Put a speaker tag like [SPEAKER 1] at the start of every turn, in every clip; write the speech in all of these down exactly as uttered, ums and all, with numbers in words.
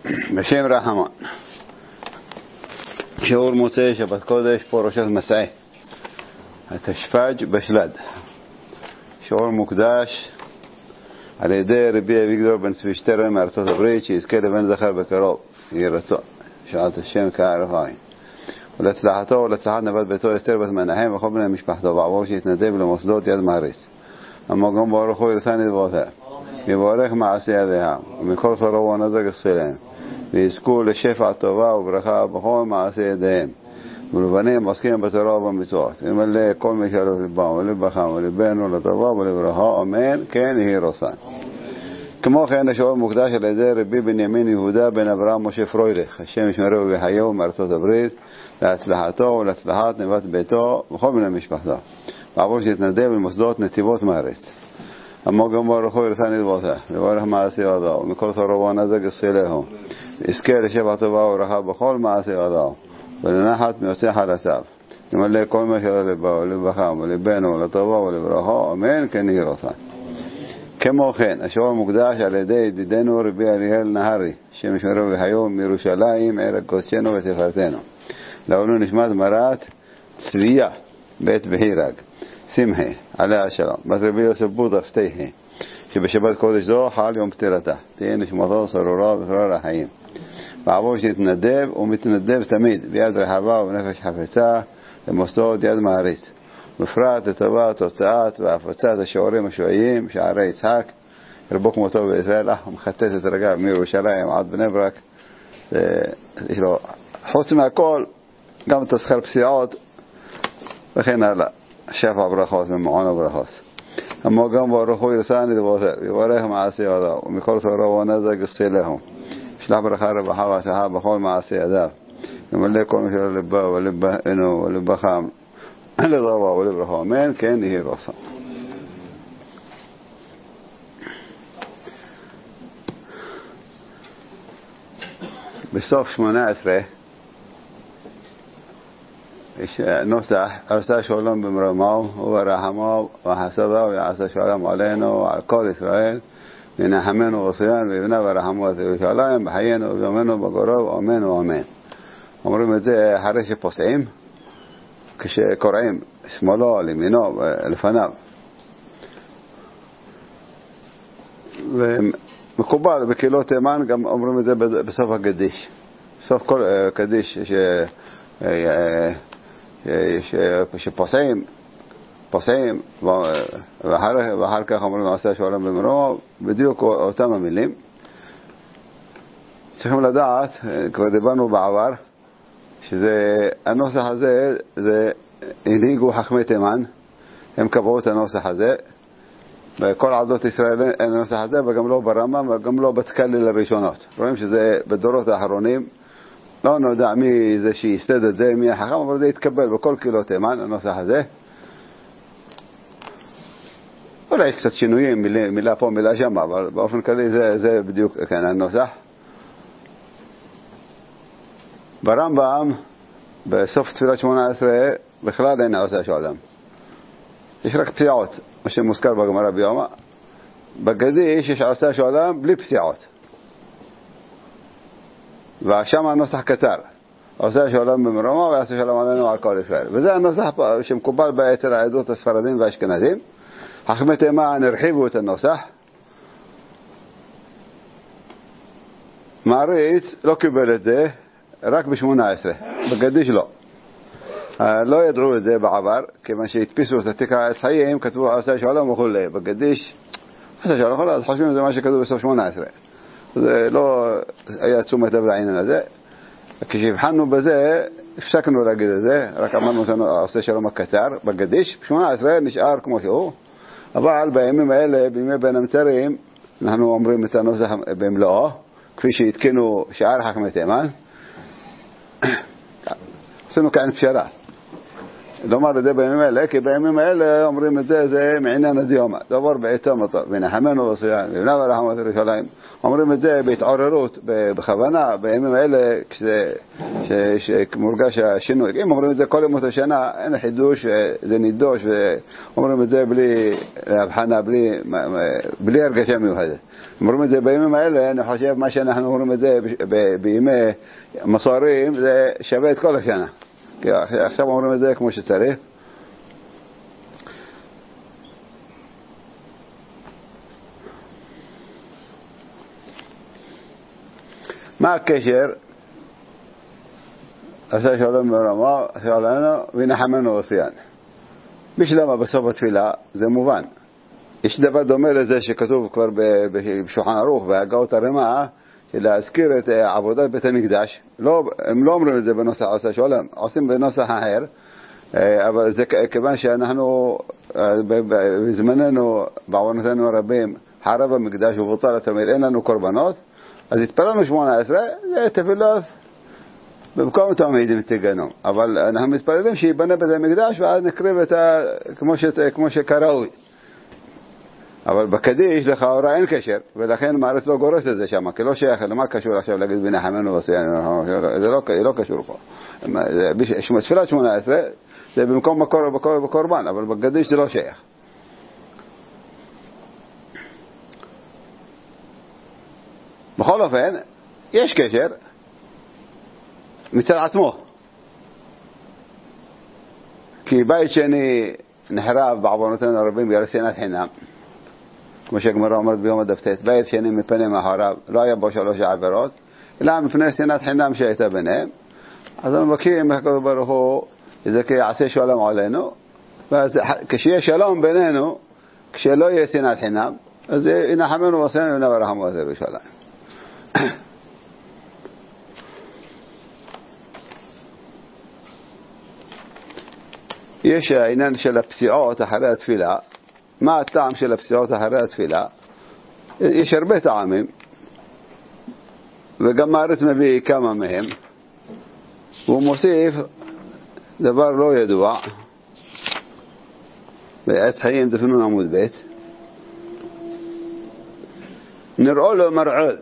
[SPEAKER 1] בשם רחמן. שיעור מוצאי שבת קודש, פרשת מסעי, התשפ"ג בשלד. שיעור מוקדש על ידי רבי אביגדור בן צבי שטרן מארצות הברית, שיזכה לבן זכר בקרוב, יהי רצון, שאלת השם כערף עין. ולהצלחתו ולהצלחת נבת ביתו אסתר בת מנחם וכל בני משפחתו, ועבור שיתנדב למוסדות יד מעריץ. המקום ברוך הוא ירצה נדבותיה, יבורך מעשי ידיה, ומכל צרו ונזק יספילהם, ויזכו לשפע טובה וברכה בכל מעשי ידיהם, ולבנים עוסקים בתורה ובמצוות, ימלא כל משאלות לבם ולבחם ולבנו לטובה ולברכה, אמן, כן יהי רצון. כמו כן השיעור מוקדש על ידי רבי בנימין יהודה בן אברהם משה פרויליך, השם ישמרהו ויחיו מארצות הברית, להצלחתו ולהצלחת נבת ביתו וכל בני משפחתו, ועבור שיתנדב למוסדות נתיבות מארץ. המקום ברוך הוא ירצה נדבותיה, ויברך מעשי ידו, ומכל צרו ונזק יספילהו, ויזכה לשפע טובה וברכה בכל מעשי ידו, ולנחת מיוצא חלציו, ימלא כל מה שלבו ולבחם ולבנו ולטובה ולברכה, אמן, כן יהי רצון. כמו כן, השיעור מוקדש על ידי ידידנו רבי אריאל נהרי, השם ישמרהו ויחיו מירושלים, עיר קודשנו ותפארתנו. לעולו נשמת מרת צביה בית בהירג שמחי עליה השלום, בת רבי יוסף בודה פתיחי, שבשבת קודש זו חל יום פטירתה, תהיה נשמתו סרורה וסרורה לחיים, ועבור שיתנדב ומתנדב תמיד ביד רחבה ובנפש חפצה למוסדות יד מעריץ, בפרט לטובת תוצאת והפצת השיעורים השועיים שערי יצחק, רבו כמותו בישראל, מחטט את רגליו מירושלים עד בני ברק. יש לו חוץ מהכל גם תזכר פסיעות וכן הלאה, שפע ברכות ומעון הברכות. המקום ברוך הוא ירצה נדבותיה, ויברך מעשי ידו, ומכל צרו ונזק יספילהו, ישלח ברכה רווחה והצלחה בכל מעשי ידיו, ימלא כל מה שלבו ולבנו ולבחם לטובה ולברכה, אמן, כן יהי רצון. בסוף שמונה עשרה יש נוסח, עשה שלום במרומו וברחמו וחסדו ויעשה שלום עלינו ועל כל ישראל, ונחמנו וציון ויבנה ורחמו את ירושלים בחיינו וביומנו בקרוב, אמן ואמן. אומרים את זה אחרי שפוסעים, כשקוראים שמאלו לימינו לפניו, ומקובל בקהילות תימן גם אומרים את זה בסוף הקדיש, סוף כל קדיש ש שפוסעים פוסעים ואחר כך אומרים עשה שלום במרומו, בדיוק אותם המילים. צריכים לדעת, כבר דיברנו בעבר, שזה הנוסח הזה, זה הנהיגו חכמי תימן, הם קבעו את הנוסח הזה, וכל עדות ישראל אין הנוסח הזה, וגם לא ברמב"ם וגם לא בתקליל הראשונות. רואים שזה בדורות האחרונים, לא נודע מי זה שיסתד את זה, מי החכם, אבל זה יתקבל בכל קהילות תימן, הנוסח הזה. אולי קצת שינויים, מילה, מילה פה, מילה שם, אבל באופן כללי זה, זה בדיוק כן, הנוסח. ברמב"ם, בסוף תפילת שמונה עשרה, בכלל אין עושה שעולם. יש רק פסיעות, מה שמוזכר בגמרא ביומא. בגדיש יש עושה שעולם בלי פסיעות. ושם הנוסח קצר. עושה שעולם במרומו ועושה שעולם עלינו על כל ישראל. וזה הנוסח שמקובל אצל העדות הספרדים והאשכנזים. חכמי תימן הרחיבו את הנוסח. מעריץ לא קיבל את זה, רק ב-שמונה עשרה, בגדיש לא. לא ידעו את זה בעבר, כיוון שהתפיסו את התקרא עץ חיים, כתבו עשה שלום וכו'. בגדיש, עשה שלום וכו', אז חושבים שזה מה שכתוב בסוף שמונה עשרה. זה לא היה תשומת לב לעניין הזה. כשהבחנו בזה, הפסקנו להגיד את זה, רק אמרנו עשה שלום הקצר, בגדיש, ב-שמונה עשרה נשאר כמו שהוא. אבל בימים האלה, בימי בין המצרים, אנחנו אומרים את הנוסח במלואו, כפי שהתקינו שאר חכמי תימן. עשינו כאן פשרה. לומר את זה בימים האלה, כי בימים האלה אומרים את זה, זה מעניין הדיומה, דבר בעיתום אותו, ונחמנו וסיין, ובנה ורחמת ירושלים, אומרים את זה בהתעוררות, בכוונה, בימים האלה, כשמורגש השינוי. אם אומרים את זה כל ימות השנה, אין חידוש, זה נידוש, ואומרים את זה בלי הבחנה, בלי, בלי הרגשה מיוחדת. אומרים את זה בימים האלה, אני חושב מה שאנחנו אומרים את זה בימי מסורים, זה שווה את כל השנה. כי עכשיו אומרים את זה כמו שצריך. מה הקשר? עשה שלום ברמה, עשה לנו ונחמנו וסיין. בשלמה בסוף התפילה זה מובן. יש דבר דומה לזה שכתוב כבר בשולחן ערוך והגאות הרמה, להזכיר את עבודת בית המקדש. לא, הם לא אומרים את זה בנוסח עשה שלום, עושים בנוסח אחר, אבל זה כיוון שאנחנו בזמננו, בעוונותינו הרבים, חרב המקדש ובוטל התמיד, אין לנו קורבנות, אז התפללנו שמונה עשרה, זה תפילות במקום תמיד תגנו, אבל אנחנו מתפללים שיבנה בית המקדש ואז נקריב את ה... כמו, ש... כמו שקראוי. אבל בקדיש לכאורה אין קשר, ולכן מערכת לא גורס את זה שם, כי לא שייך, למה קשור עכשיו להגיד בנחמנו וסיינו, זה לא, לא קשור פה. תפילת שמונה עשרה זה במקום מקור בקורבן, אבל בקדיש זה לא שייך. בכל אופן, יש קשר מצד עצמו. כי בית שני נחרב בעוונותינו הרבים בגלל שנאת חינם, כמו שהגמרא אומרת ביום הדפתת, בית שני מפני מאחוריו, לא היה בו שלוש עבירות, אלא מפני שנאת חינם שהייתה ביניהם. אז אנחנו מבקשים מהקדוש ברוך הוא, שזה כיעשה שלום עלינו, וכשיהיה שלום בינינו, כשלא יהיה שנאת חינם, אז ינחמנו וסיינו ונבא רחמו ירושלים. יש העניין של הפסיעות אחרי התפילה. מה הטעם של הפסיעות אחרי התפילה? יש הרבה טעמים, וגם הארץ מביא כמה מהם. הוא מוסיף דבר לא ידוע, בעת חיים דפנון עמוד בית, נראו לו מרעוד,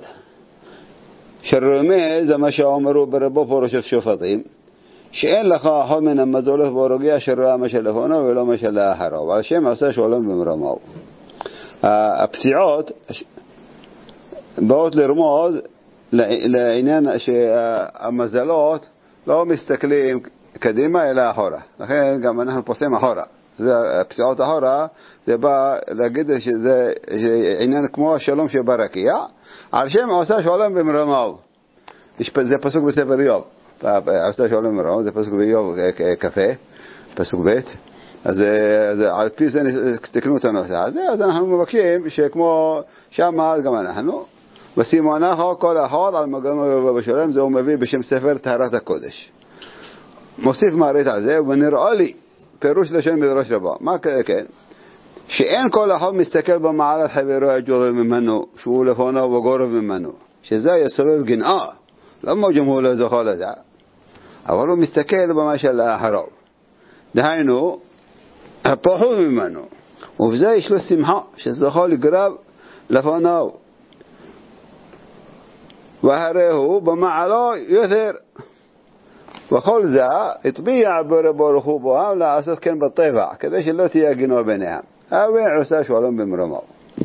[SPEAKER 1] שרמז זה מה שאומרו ברבו פורשת שופטים, שאין לך אחד מן המזולות והרוגיה שרואה מה שלפונו ולא מה שלאחרו, והשם עשה שלום במרמו. הפסיעות באות לרמוז לעניין שהמזלות לא מסתכלים קדימה אלא אחורה, לכן גם אנחנו פוסעים אחורה. זה הפסיעות אחורה, זה בא להגיד שזה עניין כמו השלום שברקיע, על שם עשה שלום במרמו. זה פסוק בספר איוב, עשה שלום במרמו, זה פסוק באיוב קפה, פסוק ב'. אז, אז על פי זה תקנו את הנושא הזה, אז אנחנו מבקשים שכמו שמה גם אנחנו, וסימונך כל אחד על מגנו ובשלם, זה הוא מביא בשם ספר טהרת הקודש. מוסיף מערית על זה, ונראה לי פירוש לשון מדרש רבה. מה כן? שאין כל אחד מסתכל במעלת חברו הג'ורב ממנו, שהוא לפונו וגורב ממנו, שזה יסובב גנאה, למה ג'מהור לא זוכה לזה? אבל הוא מסתכל במה של האחרו. דהיינו, הפחות ממנו, ובזה יש לו שמחה, שזוכה לגרב לפונו. והרי הוא במעלו יותר. וכל זה הטביע ברוך הוא בוהם לעשות כן בטבע, כדי שלא תהיה גנוה ביניהם. אבל עושה שלום במרמו.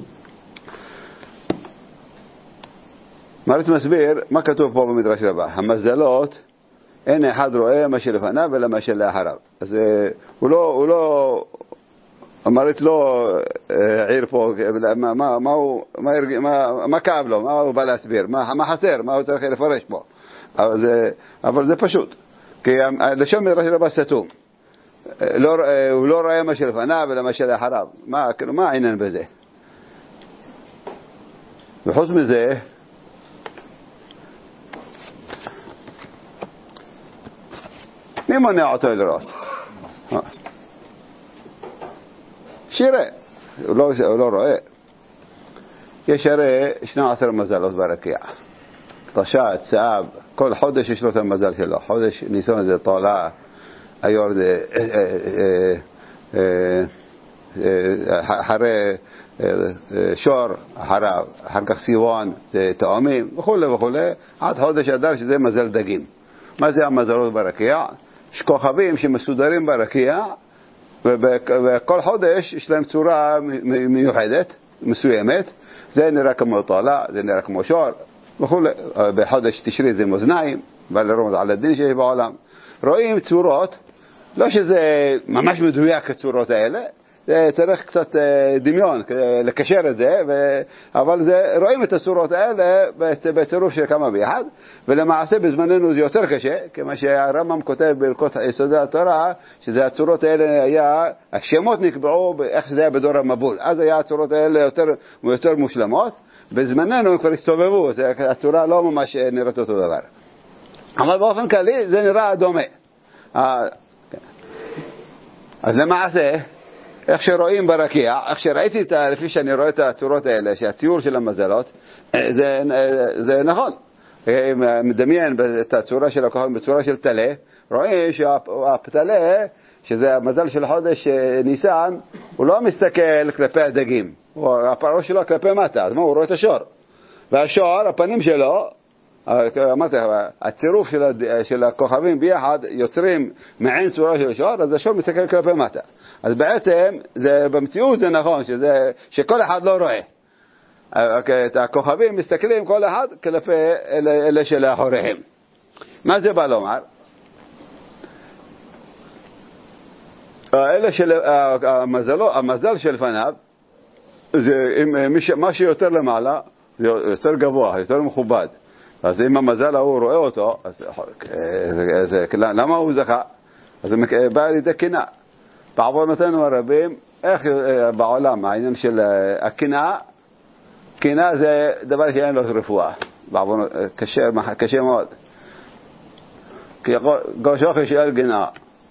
[SPEAKER 1] מרית מסביר מה כתוב פה במדרש רבה. המזלות, אין אחד רואה מה שלפניו ולא מה שלאחריו. אז הוא לא, הוא לא, מרית לא עיר פה, מה, מה, מה, מה, מה, מה כאב לו, מה הוא בא להסביר, מה, מה חסר, מה הוא צריך לפרש פה. אבל זה, אבל זה פשוט. כי לשון מדרש רבה סתום. לא, הוא לא רואה מה שלפניו ולא מה שלאחריו. מה, מה העניין בזה? וחוץ מזה, מי מונע אותו לראות? שירה. הוא לא, הוא לא רואה. יש הרי שני עשר מזלות ברקיע. תשעת, צאב, כל חודש יש לו את המזל שלו. חודש ניסון זה תולה, היורד אחרי שור, אחריו, אחר כך סיוון, זה תאומים וכו' וכו', עד חודש אדר שזה מזל דגים. מה זה המזלות ברקיע? יש כוכבים שמסודרים ברקיע, וכל חודש יש להם צורה מיוחדת, מסוימת. זה נראה כמו טלה, זה נראה כמו שור וכו'. בחודש תשרי זה מאזניים, ולרמוז על הדין שיש בעולם. רואים צורות, לא שזה ממש מדויק הצורות האלה, צריך קצת דמיון לקשר את זה, ו... אבל זה, רואים את הצורות האלה בצירוף של כמה ביחד, ולמעשה בזמננו זה יותר קשה, כמו שהרמב"ם כותב בהלכות יסודי התורה, שזה הצורות האלה היה, השמות נקבעו איך שזה היה בדור המבול, אז היה הצורות האלה יותר, יותר מושלמות, בזמננו הם כבר הסתובבו, הצורה לא ממש נראית אותו דבר. אבל באופן כללי זה נראה דומה. אז למעשה, איך שרואים ברקיע, איך שראיתי את, לפי שאני רואה את הצורות האלה, שהציור של המזלות, זה, זה נכון. מדמיין את הצורה של הכוכבים בצורה של תלה, רואים שהפתלה, שזה המזל של חודש ניסן, הוא לא מסתכל כלפי הדגים, הפרעה שלו כלפי מטה, אז מה, הוא רואה את השור. והשור, הפנים שלו, אמרתי, הצירוף של, של הכוכבים ביחד יוצרים מעין צורה של שור, אז השור מסתכל כלפי מטה. אז בעצם, זה, במציאות זה נכון, שזה, שכל אחד לא רואה. את הכוכבים מסתכלים כל אחד כלפי אלה, אלה שלאחוריהם. מה זה בא לומר? אלה של, המזל, המזל שלפניו, זה, מה שיותר למעלה, זה יותר גבוה, יותר מכובד. אז אם המזל הוא רואה אותו, אז, אז, אז, למה הוא זכה? אז זה בא לידי קנאה. בעוונותינו הרבים, איך בעולם העניין של הקנאה, קנאה זה דבר שאין לו רפואה, בעוונות, קשה, קשה מאוד. כי גושוך יש אל גנאה,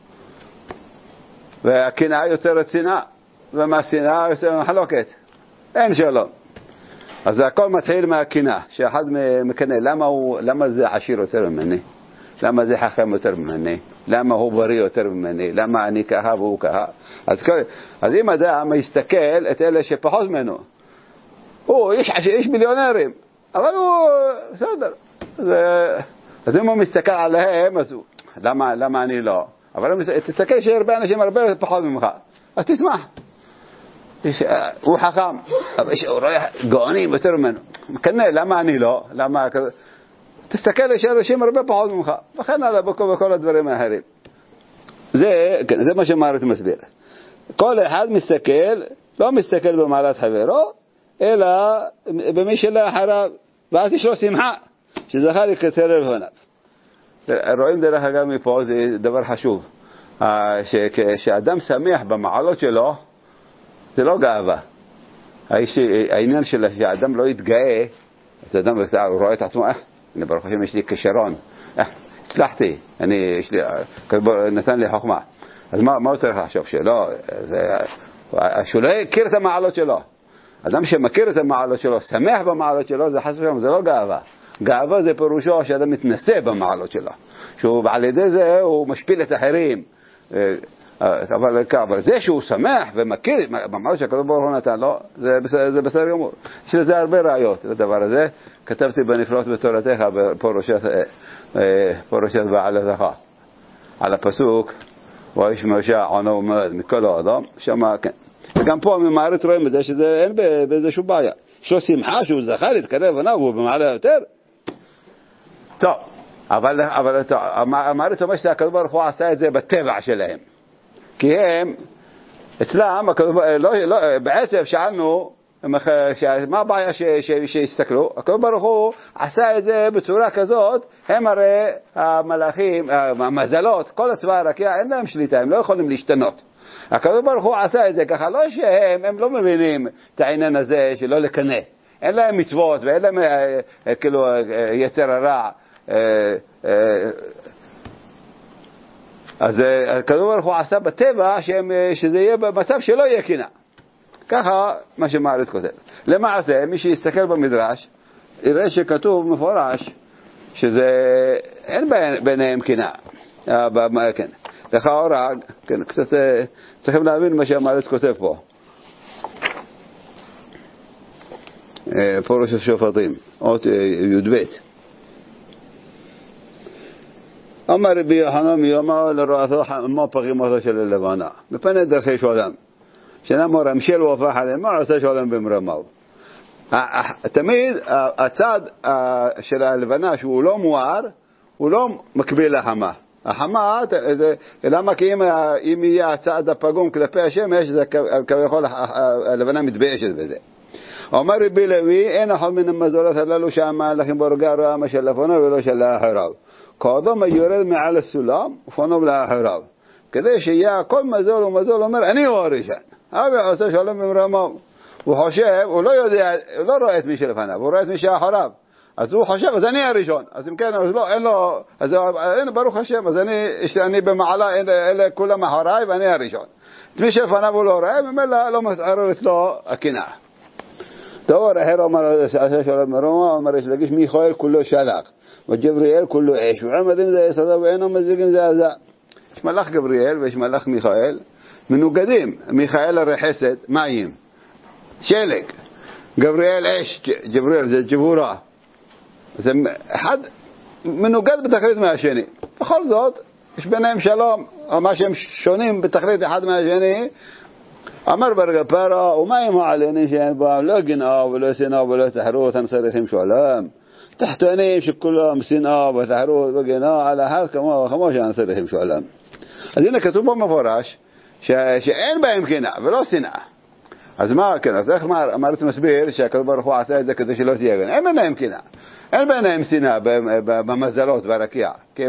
[SPEAKER 1] והקנאה יוצרת שנאה, ומהשנאה יוצרת מחלוקת, אין שלום. אז הכל מתחיל מהקנאה, שאחד מקנא, למה, הוא, למה זה עשיר יותר ממני? למה זה חכם יותר ממני? למה הוא בריא יותר ממני? למה אני ככה והוא ככה? אז, אז אם אדם יסתכל את אלה שפחות ממנו, הוא איש, איש מיליונרים, אבל הוא בסדר. אז, אז אם הוא מסתכל עליהם, אז הוא, למה, למה אני לא? אבל אם תסתכל שהרבה אנשים הרבה פחות ממך, אז תשמח. הוא חכם, אבל הוא רואה גאונים יותר ממנו. כנראה, למה אני לא? למה... תסתכל שאנשים הרבה פחות ממך, וכן הלאה בכל הדברים האחרים. זה, זה מה שמערת מסביר. כל אחד מסתכל, לא מסתכל במעלת חברו, אלא במי שלאחריו, ואז יש לו שמחה, שזכה לקצר לבניו. רואים דרך אגב מפה, זה דבר חשוב. כשאדם שמח במעלות שלו, זה לא גאווה. העניין של שהאדם לא יתגאה, אז האדם רואה את עצמו, אה, אני ברוך השם יש לי כישרון, אה, הצלחתי, אני, יש לי, נתן לי חוכמה. אז מה, מה הוא צריך לחשוב? שלא, זה, שהוא לא יכיר את המעלות שלו. אדם שמכיר את המעלות שלו, שמח במעלות שלו, זה חס ושלום, זה לא גאווה. גאווה זה פירושו שאדם מתנסה במעלות שלו. שהוא על ידי זה הוא משפיל את האחרים. אבל, אבל זה שהוא שמח ומכיר במעלות שהקדוש ברוך הוא נתן לו, זה בסדר, זה בסדר גמור. יש לזה הרבה ראיות לדבר הזה. כתבתי בנפלאות בתורתך בפרשת פרשת בעל הזכה. על הפסוק, ואיש משה ענו מאוד מכל האדם, שמה כן. וגם פה ממערת רואים את זה שזה אין באיזה שום בעיה. יש לו שמחה שהוא זכה להתקרב עליו, הוא במעלה יותר. טוב, אבל, אבל המערת אומר שהקדוש ברוך הוא עשה את זה בטבע שלהם. כי הם, אצלם, לא, לא, בעצם שאלנו, מה הבעיה שיסתכלו? הקדוש ברוך הוא עשה את זה בצורה כזאת, הם הרי המלאכים, המזלות, כל הצבא הרקיע, אין להם שליטה, הם לא יכולים להשתנות. הקדוש ברוך הוא עשה את זה ככה, לא שהם, הם לא מבינים את העניין הזה שלא לקנא. אין להם מצוות ואין להם כאילו יצר הרע. אז הקדוש ברוך הוא עשה בטבע שהם, שזה יהיה במצב שלא יהיה קנאה. ככה מה שמערת כותב. למעשה, מי שיסתכל במדרש, יראה שכתוב מפורש שזה אין ביניהם קנאה. כן. לכאורה, כן, קצת צריכים להבין מה שהמארץ כותב פה. פרוש השופטים, אות י"ב. אמר רבי יוחנן מיומה לרואתו מה פגימותו של הלבנה. מפני דרכי שולם. שנאמר המשל והפך עליהם, מה עושה שולם במרמיו? תמיד הצד של הלבנה שהוא לא מואר, הוא לא מקביל לחמה. החמה, למה? כי אם יהיה הצד הפגום כלפי השמש, זה כביכול הלבנה מתביישת בזה. אומר רבי לוי, אין אחד מן המזולות הללו שהמהלכים בורגה רואה מה של לפונו ולא של לאחריו. כאדם יורד מעל הסולם ופונו לאחריו. כדי שיהיה כל מזול ומזול אומר, אני הוא הראשון. אבי עושה שלום במרמיו. הוא חושב, הוא לא יודע, הוא לא רואה את מי שלפניו, הוא רואה את מי שאחריו. אז הוא חושב, אז אני הראשון. אז אם כן, אז לא, אין לו, אז אין, ברוך השם, אז אני, אני במעלה, אלה כולם אחריי ואני הראשון. את מי שלפניו הוא לא רואה, ממילא לא מתערר אצלו הקנאה. טוב, אחר אומר, עשה שלום במרמיו, אומר, יש להגיש מיכאל כולו שלח, וג'בריאל כולו אש, ועמד עם זה יסודה ואינו מזיג עם זה עזה. יש מלאך גבריאל ויש מלאך מיכאל, מנוגדים. מיכאל הרי חסד, מים, שלג. גבריאל אש, גבריאל זה גבורה. זה אחד מנוגד בתכלית מהשני. בכל זאת, יש ביניהם שלום, או מה שהם שונים בתכלית אחד מהשני. אמר ברגע פרה, ומה אם העלינים שאין בהם לא גנאה ולא שנאה ולא תחרות, הם צריכים שולם. תחתונים שכולם שנאה ותחרות וגנאה, על ההל כמו וכמו שהם צריכים שולם. אז הנה כתוב בו מפורש, שאין בהם קנאה ולא שנאה. אז מה, כן, אז איך אמרת מסביר שהקדוש ברוך הוא עשה את זה כדי שלא תהיה גנאה? אין ביניהם קנאה. אין ביניהם שנאה במזלות והרקיע. כי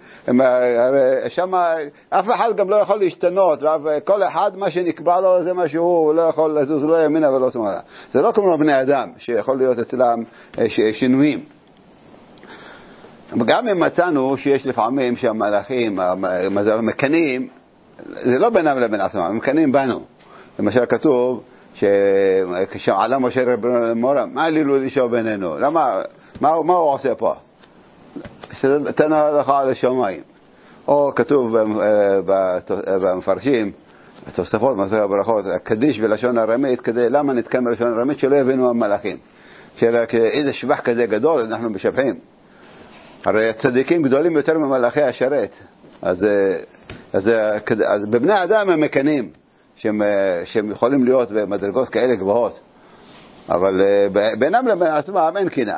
[SPEAKER 1] שם אף אחד גם לא יכול להשתנות, וכל אחד מה שנקבע לו זה מה שהוא, הוא לא יכול לזוז, לא ימינה ולא שמאלה. זה לא כמו בני אדם שיכול להיות אצלם שינויים. גם אם מצאנו שיש לפעמים שהמלאכים, המקנים, זה לא בינם לבין עצמם, הם מקנים בנו. למשל כתוב כשעלה משה רבנו למורם, מה לי לו אישו בינינו? למה? מה, מה הוא עושה פה? תנה לך על השמיים. או כתוב במפרשים, התוספות, מסורת הברכות, הקדיש בלשון ארמית, כדי למה נתקן בלשון ארמית שלא יבינו המלאכים. איזה שבח כזה גדול אנחנו משבחים. הרי צדיקים גדולים יותר ממלאכי השרת. אז, אז, אז בבני אדם הם מקנים, שהם, שהם יכולים להיות במדרגות כאלה גבוהות. אבל בינם לבין עצמם אין קנאה.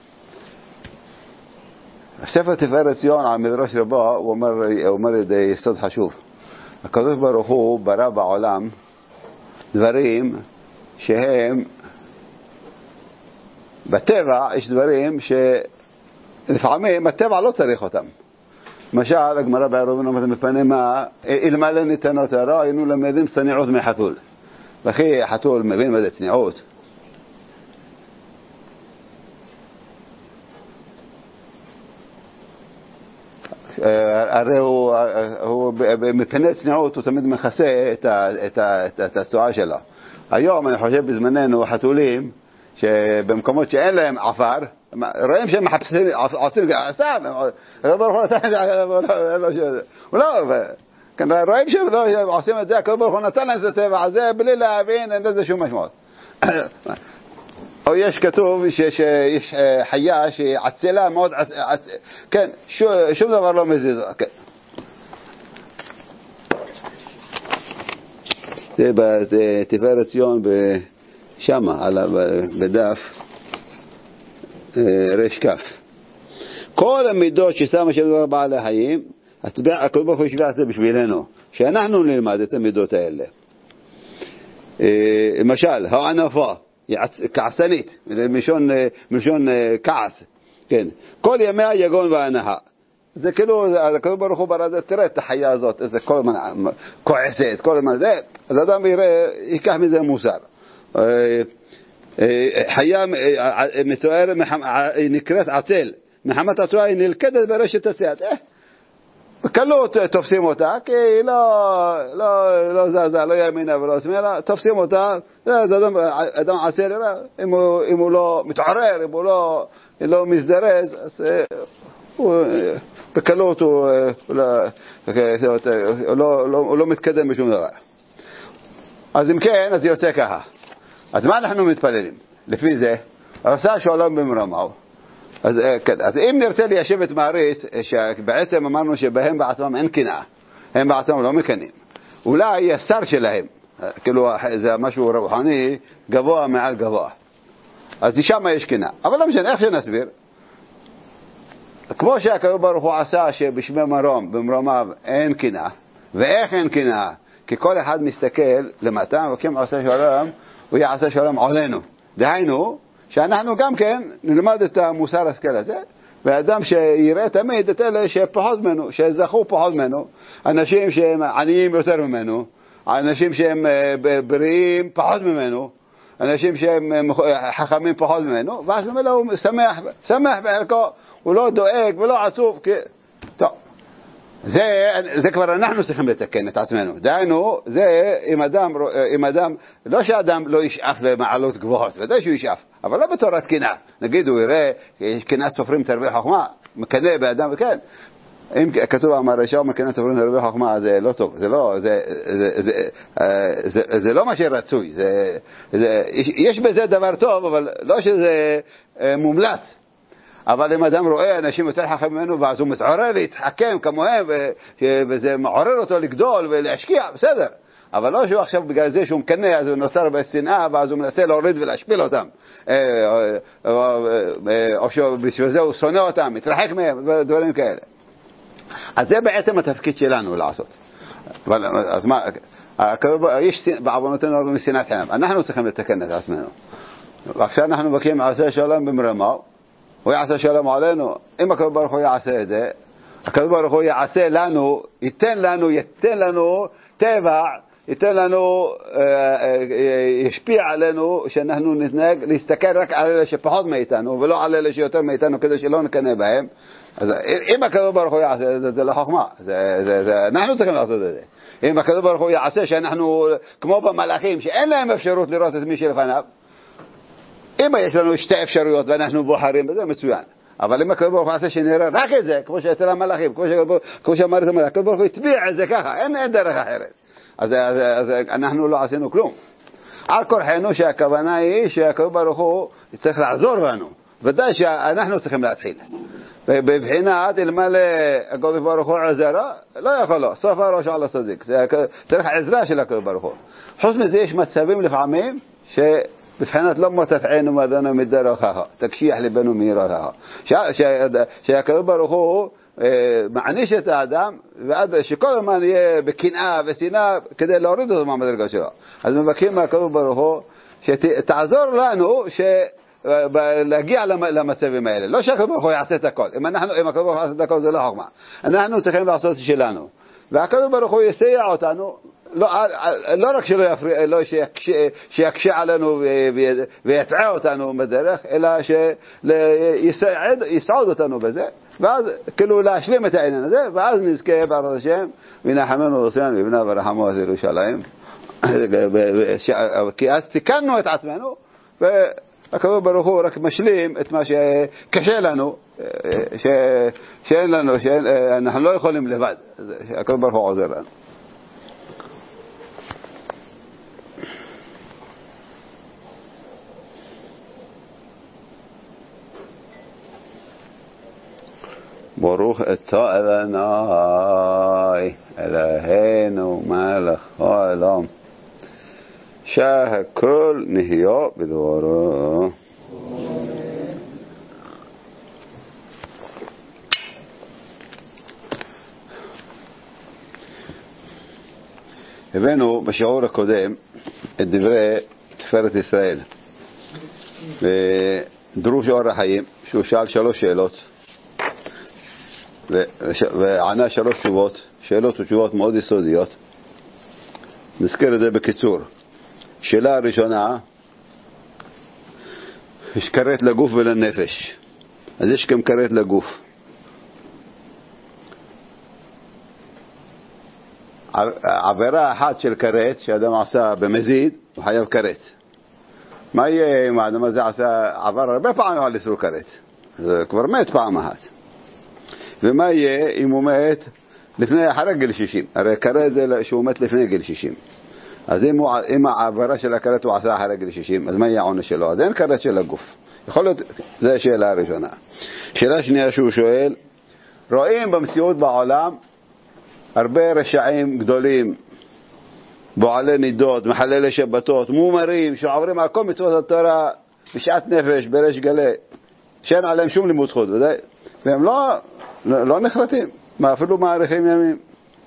[SPEAKER 1] ספר תפארת ציון על מדרש רבה, הוא אומר, הוא אומר יסוד חשוב. הקדוש ברוך הוא ברא בעולם דברים שהם בטבע, יש דברים שלפעמים הטבע לא צריך אותם. למשל, הגמרא בעירובין אומרת מפני מה, אלמלא ניתנות הרע, היינו למדים צניעות מחתול. וכי חתול מבין מה זה צניעות? הרי הוא, הוא מפני צניעות הוא תמיד מכסה את, את, את, את הצועה שלו. היום אני חושב בזמננו חתולים שבמקומות שאין להם עפר, רואים שהם מחפשים עושים סתם, רואים שהם לא עושים את זה, הקדוש ברוך הוא נתן להם את הטבע הזה בלי להבין, אין לזה שום משמעות. או יש כתוב שיש חיה שעצלה מאוד, כן, שום דבר לא מזיז. זה בתפארת ציון שמה, בדף רש כף. כל המידות ששם השם דבר בעלי החיים, הקדוש ברוך הוא השביע את זה בשבילנו, שאנחנו נלמד את המידות האלה. למשל, הענפה, כעסנית, מלשון, מלשון כעס, כן. כל ימיה יגון והנחה. זה כאילו, הקדוש ברוך הוא ברא, תראה את החיה הזאת, איזה כל הזמן כועסת, כל הזמן זה, אז אדם יראה, ייקח מזה מוסר. חיה מתוארת, נקראת עצל, מחמת הצורה היא נלכדת ברשת הציית. בקלות תופסים אותה, כי היא לא, לא, לא זזה, לא ימינה ולא שמאלה, תופסים אותה, זה אדם, אדם עצל, אם הוא, אם הוא לא מתעורר, אם הוא לא, לא מזדרז, אז בקלות הוא לא, לא, לא, לא מתקדם בשום דבר. אז אם כן, אז יוצא ככה. אז מה אנחנו מתפללים? לפי זה, עשה שעולם במרומם. אז, אז אם נרצה ליישב את מעריץ, שבעצם אמרנו שבהם בעצמם אין קנאה, הם בעצמם לא מקנים. אולי השר שלהם, כאילו זה משהו רוחני גבוה מעל גבוה. אז שם יש קנאה. אבל לא משנה, איך שנסביר? כמו שהקדוש ברוך הוא עשה שבשמי מרום, במרומיו אין קנאה. ואיך אין קנאה? כי כל אחד מסתכל למטה, וכם עשה שלום, הוא יעשה שלום עלינו. דהיינו, שאנחנו גם כן נלמד את המוסר השכל הזה, והאדם שיראה תמיד את אלה שפחות ממנו, שזכו פחות ממנו, אנשים שהם עניים יותר ממנו, אנשים שהם בריאים פחות ממנו, אנשים שהם חכמים פחות ממנו, ואז ממנו הוא שמח, שמח בערכו, הוא לא דואג ולא עצוב. כי... טוב, זה, זה כבר אנחנו צריכים לתקן את עצמנו. דהיינו, זה אם אדם, אם אדם, לא שאדם לא ישאף למעלות גבוהות, ודאי שהוא ישאף, אבל לא בתורת קנאה. נגיד הוא יראה, קנאת סופרים תרבה חוכמה, מקנא באדם, וכן. אם כתוב אמר רשע מקנאת סופרים תרבה חוכמה, זה לא טוב, זה לא, זה, זה, זה, זה, זה, זה לא מה שרצוי. זה, זה, יש בזה דבר טוב, אבל לא שזה מומלץ. אבל אם אדם רואה אנשים יותר חכמים ממנו, ואז הוא מתעורר להתחכם כמוהם, וזה מעורר אותו לגדול ולהשקיע, בסדר. אבל לא שהוא עכשיו בגלל זה שהוא מקנא, אז הוא נוצר בשנאה, ואז הוא מנסה להוריד ולהשפיל אותם. או שבשביל זה הוא שונא אותם, מתרחק מהם, ודברים כאלה. אז זה בעצם התפקיד שלנו לעשות. אבל, אז מה, יש בעוונותינו הרבה משנאת חינם. אנחנו צריכים לתקן את עצמנו. ועכשיו אנחנו מבקשים עשה שלום במרומיו, הוא יעשה שלום עלינו. אם הקדוש ברוך הוא יעשה את זה, הקדוש ברוך הוא יעשה לנו, ייתן לנו, ייתן לנו טבע, ייתן לנו, ישפיע עלינו, שאנחנו נתנהג להסתכל רק על אלה שפחות מאיתנו, ולא על אלה שיותר מאיתנו, כדי שלא נקנא בהם. אז אם הקדוש ברוך הוא יעשה את זה, זה לא חוכמה. זה, זה, זה, אנחנו צריכים לעשות את זה. אם הקדוש ברוך הוא יעשה שאנחנו, כמו במלאכים, שאין להם אפשרות לראות את מי שלפניו, אם יש לנו שתי אפשרויות ואנחנו בוחרים בזה, מצוין. אבל אם הקדוש ברוך הוא יעשה שנראה רק את זה, כמו שאצל המלאכים, כמו שאמר את המלאך, הקדוש ברוך הוא יטביע את זה ככה, אין, אין דרך אחרת. אז, אז, אז אנחנו לא עשינו כלום. על כורחנו שהכוונה היא שהקדוש ברוך הוא צריך לעזור לנו. ודאי שאנחנו צריכים להתחיל. בבחינת אלמלא הקדוש ברוך הוא עזרה, לא יכול לו, סוף הראש על הצדיק. צריך עזרה של הקדוש ברוך הוא. חוץ מזה יש מצבים לפעמים שבבחינת לא מותפענו מדענו מדרכך, תקשיח לבנו מהירתך. שהקדוש ברוך הוא מעניש את האדם, ועד שכל הזמן יהיה בקנאה ושנאה כדי להוריד אותו מהמדרגה שלו. אז מבקשים מהקדוש ברוך הוא שתעזור לנו ש... להגיע למצבים האלה. לא שהקדוש ברוך הוא יעשה את הכל. אם אנחנו, אם הקדוש ברוך הוא יעשה את הכל, זה לא חוכמה. אנחנו צריכים לעשות את שלנו. והקדוש ברוך הוא יסייע אותנו, לא, לא רק שלא יפריע, לא שיקשה, שיקשה עלינו ויטעה אותנו בדרך, אלא שיסעוד אותנו בזה, ואז כאילו להשלים את העניין הזה, ואז נזכה בעזרת השם, ונחמנו ורסיין ובנה ורחמו על ירושלים. כי אז תיקנו את עצמנו, ו... הקדוש ברוך הוא רק משלים את מה שקשה לנו, ש... שאין לנו, שאנחנו לא יכולים לבד. הקדוש ברוך הוא עוזר לנו. ברוך אתה אדוני אלוהינו מלך העולם שהכל נהיה בדברו. הבאנו בשיעור הקודם את דברי תפארת ישראל ודרוש אור החיים, שהוא שאל שלוש שאלות וענה שלוש תשובות, שאלות ותשובות מאוד יסודיות. נזכר את זה בקיצור. שאלה הראשונה, יש כרת לגוף ולנפש. אז יש גם כרת לגוף. עבירה אחת של כרת שאדם עשה במזיד, הוא חייב כרת. מה יהיה אם האדם הזה עשה, עבר הרבה פעמים על איסור כרת? זה כבר מת פעם אחת. ומה יהיה אם הוא מת לפני, אחרי גיל שישים? הרי כרת זה שהוא מת לפני גיל שישים. אז אם, הוא, אם העברה של הכרת הוא עשה אחרי גיל שישים, אז מה יהיה העונש שלו? אז אין כרת של הגוף. יכול להיות, זו השאלה הראשונה. שאלה שנייה שהוא שואל, רואים במציאות בעולם הרבה רשעים גדולים, בועלי נידות, מחללי שבתות, מומרים, שעוברים על כל מצוות התורה בשעת נפש, בריש גלי, שאין עליהם שום לימוד חוד, והם לא, לא, לא נחלטים, אפילו מעריכים ימים.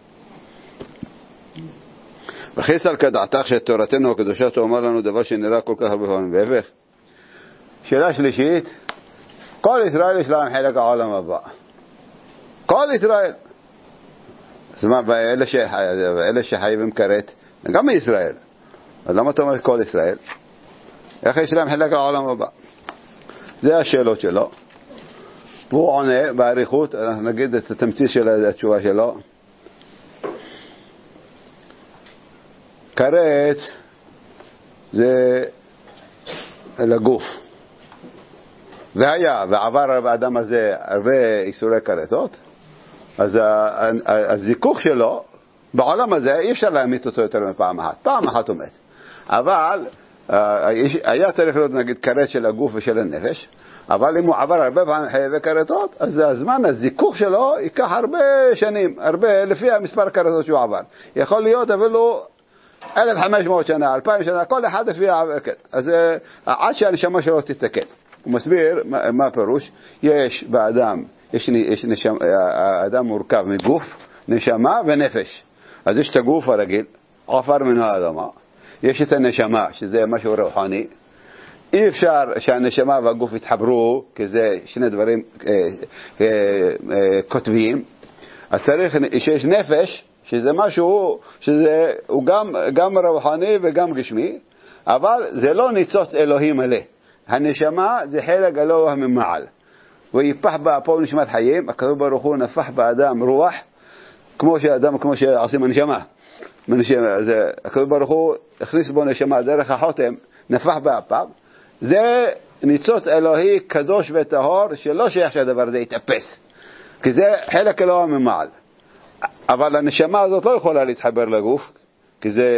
[SPEAKER 1] וחיס על כדעתך שתורתנו הקדושה תאמר לנו דבר שנראה כל כך הרבה פעמים בהפך. שאלה שלישית, כל ישראל יש להם חלק העולם הבא. כל ישראל. אז מה, ואלה שחי, שחייבים כרת, גם מישראל. אז למה אתה אומר כל ישראל? איך יש להם חלק העולם הבא? זה השאלות שלו. והוא עונה בעריכות, אנחנו נגיד את התמצית של התשובה שלו. כרת זה לגוף. והיה, ועבר באדם הזה הרבה איסורי כרתות, אז הזיכוך שלו, בעולם הזה אי אפשר להמיט אותו יותר מפעם אחת. פעם אחת הוא מת. אבל היה צריך להיות נגיד כרת של הגוף ושל הנפש, אבל אם הוא עבר הרבה פעמים חייבי כרתות, אז הזמן, הזיכוך שלו ייקח הרבה שנים, הרבה, לפי המספר כרתות שהוא עבר. יכול להיות אפילו אלף וחמש מאות שנה, אלפיים שנה, כל אחד לפי, אז עד שהנשמה שלו תתקן. הוא מסביר מה, מה הפירוש. יש באדם, יש, יש נשמה, האדם מורכב מגוף, נשמה ונפש. אז יש את הגוף הרגיל, עפר מן האדמה. יש את הנשמה, שזה משהו רוחני. אי אפשר שהנשמה והגוף יתחברו, כי זה שני דברים אה, אה, אה, כותביים. אז צריך שיש נפש, שזה משהו, שזה הוא גם, גם רוחני וגם גשמי, אבל זה לא ניצוץ אלוהי מלא. הנשמה זה חלק אלוה ממעל. ויפח באפו נשמת חיים, הקדוש ברוך הוא נפח באדם רוח, כמו שאדם, כמו שעושים הנשמה. זה, הקדוש ברוך הוא הכניס בו נשמה דרך החותם, נפח באפיו. זה ניצוץ אלוהי קדוש וטהור, שלא שייך שהדבר הזה יתאפס. כי זה חלק אלוה ממעל. אבל הנשמה הזאת לא יכולה להתחבר לגוף, כי זה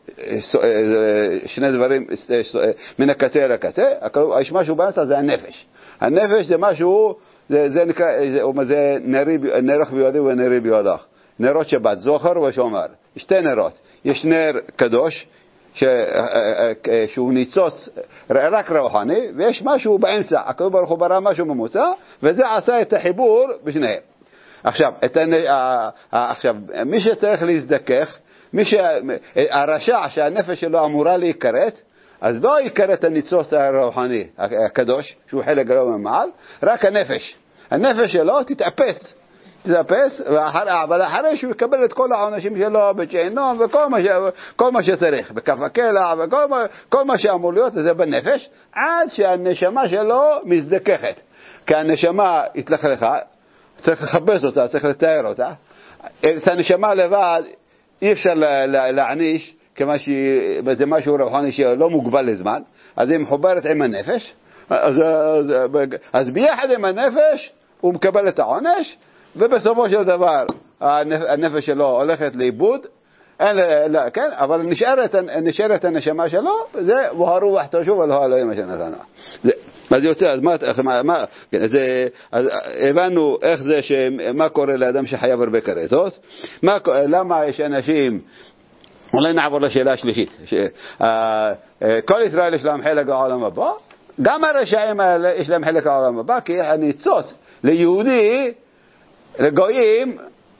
[SPEAKER 1] שני דברים מן הקצה אל הקצה. יש משהו באמצע, זה הנפש. הנפש זה משהו, זה, זה נקרא, זה, זה נרי, נרח ביודי ונרי ביודך. נרות שבת, זוכר ושומר. שתי נרות. יש נר קדוש, ש, שהוא ניצוץ רק רוחני, ויש משהו באמצע. הקדוש ברוך הוא ברא משהו ממוצע, וזה עשה את החיבור בשניהם. עכשיו, את, עכשיו, מי שצריך להזדכך, מי ש... הרשע שהנפש שלו אמורה להיקרת, אז לא יקרת הניצוץ הרוחני הקדוש, שהוא חלק גדול ממעל, רק הנפש. הנפש שלו תתאפס, תתאפס, ואחר... אבל אחרי שהוא יקבל את כל העונשים שלו בגיהנום וכל מה, ש... כל מה שצריך, בכף הקלע וכל מה... כל מה שאמור להיות, זה בנפש, עד שהנשמה שלו מזדככת. כי הנשמה התלכלכה, צריך לחפש אותה, צריך לתאר אותה. את הנשמה לבד אי אפשר להעניש, כמה שזה משהו רוחני שלא מוגבל לזמן, אז היא מחוברת עם הנפש, אז, אז, אז ביחד עם הנפש הוא מקבל את העונש, ובסופו של דבר הנפש שלו הולכת לאיבוד, אין, לא, כן? אבל נשארת, נשארת הנשמה שלו, זה והרוח תשוב אלוה אלוהים אשר נתנה. זה אז יוצא, אז מה, מה, מה אז, אז הבנו איך זה, מה קורה לאדם שחייב הרבה כרתות, מה, למה יש אנשים, אולי נעבור לשאלה השלישית, ש, אה, כל ישראל יש להם חלק העולם הבא, גם הרשעים האלה יש להם חלק העולם הבא, כי הניצוץ ליהודי, לגויים,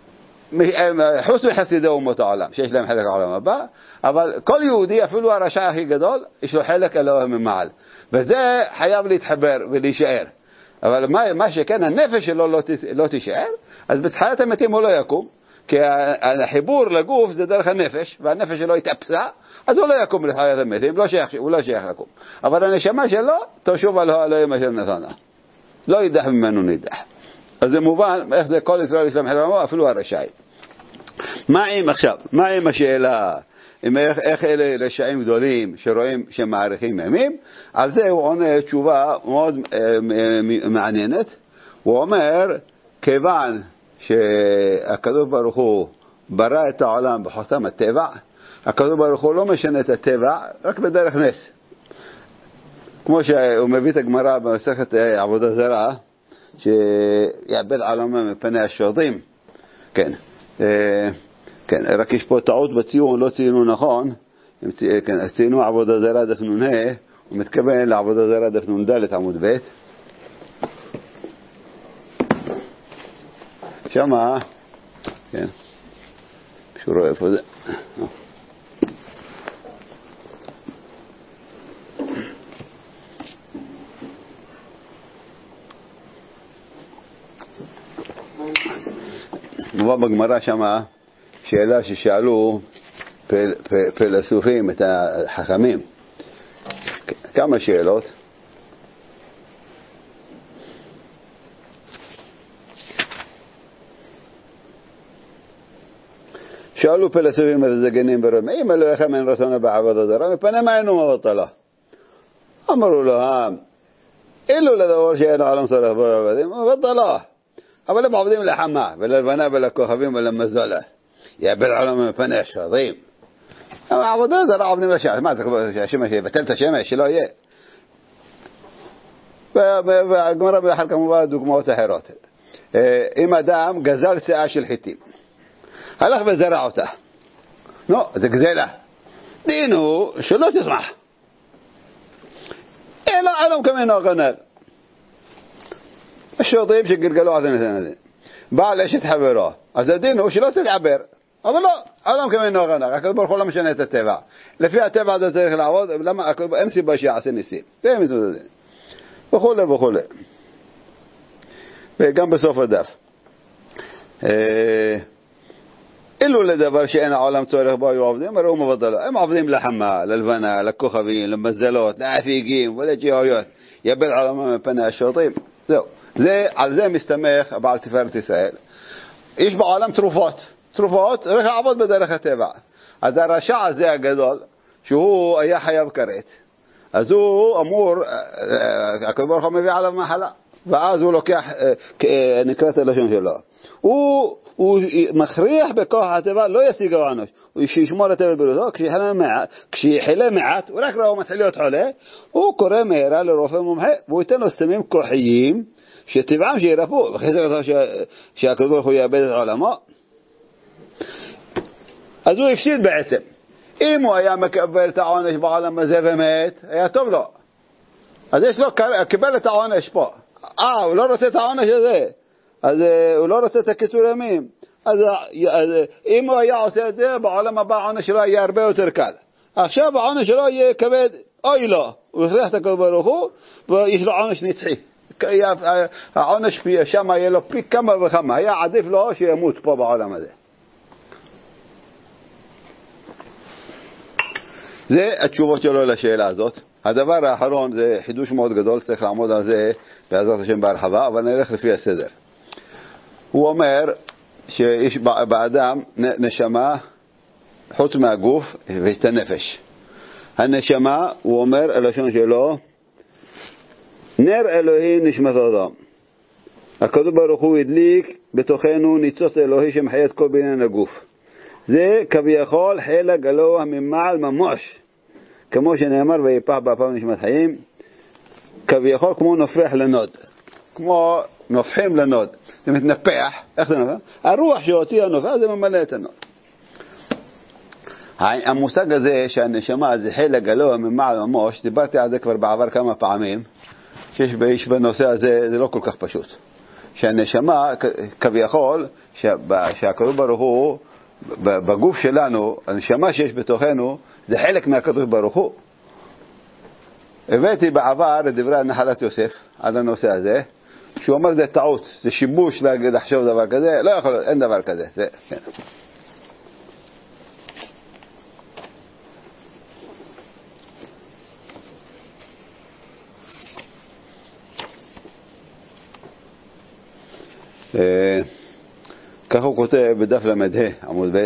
[SPEAKER 1] חוץ מחסידי אומות העולם, שיש להם חלק העולם הבא, אבל כל יהודי, אפילו הרשע הכי גדול, יש לו חלק אלוה ממעל. וזה חייב להתחבר ולהישאר. אבל מה, מה שכן, הנפש שלו לא, לא תישאר, אז בתחיית המתים הוא לא יקום, כי החיבור לגוף זה דרך הנפש, והנפש שלו התאפסה, אז הוא לא יקום לתחיית המתים, לא שייך, הוא לא שייך לקום. אבל הנשמה שלו, תשוב אלוה אלוהים אשר נתנה. לא יידח ממנו נידח. אז זה מובן, איך זה כל ישראל יש להם חלק ממנו, אפילו הרשעים. מה עם עכשיו? מה עם השאלה? איך, איך אלה רשעים גדולים שרואים שמעריכים ימים? על זה הוא עונה תשובה מאוד מעניינת. הוא אומר כיוון שהקדוש ברוך הוא ברא את העולם בחותם הטבע, הקדוש ברוך הוא לא משנה את הטבע, רק בדרך נס. כמו שהוא מביא את הגמרא במסכת עבודה זרה, שיאבד עולמו מפני השודדים. כן. כן, רק יש פה טעות בציון, לא ציינו נכון. כן, ציינו עבודה זרה דף נ"ה, הוא מתכוון לעבודה זרה דף נ"ד עמוד ב'. שמה, כן, שהוא רואה איפה זה. מובא בגמרא שמה שאלה ששאלו פל, פל, פלסופים את החכמים. כמה שאלות. שאלו פלסופים את הזגנים ברום, אם אלוהיכם אין רצון בעבודה זרה, מפני מה אינו מבטלה? אמרו לו, אילו לדבר שאין העולם צריך בו עבדים, מבטלה. אבל הם עובדים לחמה, וללבנה ולכוכבים ולמזולה. יאבד עולם מפני השודדים. העבודה זרה עובדים לשמש. מה, השמש יבטל את השמש? שלא יהיה. והגמרא באחר כמובן דוגמאות אחרות. אם אדם גזל שאה של חיטים, הלך וזרע אותה. לא, זה גזלה. דינו שלא תצמח. אלא עולם כמנו גנב. השודדים שגלגלו עד הנתן הזה. בעל אשת חברו. אז הדין הוא שלא תתעבר. אבל לא, עולם כמנו גנב. הקדוש ברוך הוא לא משנה את הטבע. לפי הטבע הזה צריך לעבוד, למה, אין סיבה שיעשה ניסים. זה מתמודדים. וכו' וכו'. וגם בסוף הדף. אילו לדבר שאין העולם צורך בו היו עובדים, הרי הוא מבטלה. הם עובדים לחמה, ללבנה, לכוכבים, למזלות, לאפיגים ולג'יהויות. יאבד עולמם מפני השודדים. זהו. זה, על זה מסתמך בעל תפארת ישראל. יש בעולם תרופות. תרופות, רק לעבוד בדרך הטבע. אז הרשע הזה הגדול, שהוא היה חייב כרת, אז הוא אמור, הקדוש ברוך הוא מביא עליו מחלה. ואז הוא לוקח, נקרא את הלשון שלו. הוא, הוא מכריח בכוח הטבע, לא ישיג העונש. הוא שישמור את הטבע בריאותו, כשיחלה מעט, הוא רק ראו מתחיל להיות חולה, הוא קורא מהרה לרופא מומחה, והוא ייתן לו סמים כוחיים, שטבעם שירפו, ואחרי זה רצה שהקדוש ברוך הוא יאבד את עולמו. אז הוא הפסיד בעצם. אם הוא היה מקבל את העונש בעולם הזה ומת, היה טוב לו. אז יש לו, קיבל את העונש פה. אה, הוא לא רוצה את העונש הזה. אז הוא לא רוצה את הקיצור ימים. אז, אז אם הוא היה עושה את זה, בעולם הבא העונש שלו יהיה הרבה יותר קל. עכשיו העונש שלו יהיה כבד, אוי לא. הוא הכריח את הקדוש ברוך הוא, ויש לו עונש נצחי. העונש שם יהיה לו פי כמה וכמה. היה עדיף לו שימות פה בעולם הזה. זה התשובות שלו לשאלה הזאת. הדבר האחרון זה חידוש מאוד גדול, צריך לעמוד על זה בעזרת השם בהרחבה, אבל נלך לפי הסדר. הוא אומר שיש באדם נשמה חוץ מהגוף ואת הנפש. הנשמה, הוא אומר הלשון שלו, נר אלוהי נשמת אדם. הקדוש ברוך הוא הדליק בתוכנו ניצוץ אלוהי שמחיה את כל בניין הגוף. זה כביכול חלק אלוה ממעל ממש, כמו שנאמר ויפח באפיו נשמת חיים, כביכול כמו נופח לנוד, כמו נופחים לנוד, זה מתנפח. איך זה נופח? הרוח שהוציא הנופח זה ממלא את הנוד. המושג הזה שהנשמה זה חלק אלוה ממעל ממש, דיברתי על זה כבר בעבר כמה פעמים, שיש בנושא הזה, זה לא כל כך פשוט. שהנשמה כביכול, שהקדוש ברוך הוא בגוף שלנו, הנשמה שיש בתוכנו, זה חלק מהקדוש ברוך הוא. הבאתי בעבר את דברי הנחלת יוסף על הנושא הזה, שהוא אומר זה טעות, זה שיבוש לחשוב דבר כזה, לא יכול, אין דבר כזה. זה, כן. כך הוא כותב בדף למדה עמוד ב',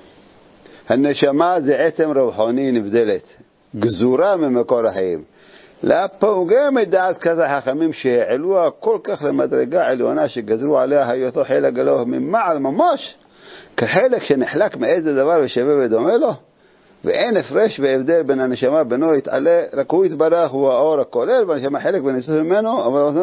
[SPEAKER 1] הנשמה זה עצם רוחני נבדלת, גזורה ממקור החיים. לפעוגה מדעת כזה חכמים שהעלוה כל כך למדרגה עליונה שגזרו עליה היותו חלק אלוה ממעל ממש כחלק שנחלק מאיזה דבר ושווה ודומה לו, ואין הפרש והבדל בין הנשמה בינו יתעלה, רק הוא יתברך הוא האור הכולל והנשמה חלק וניסוף ממנו. אבל הוא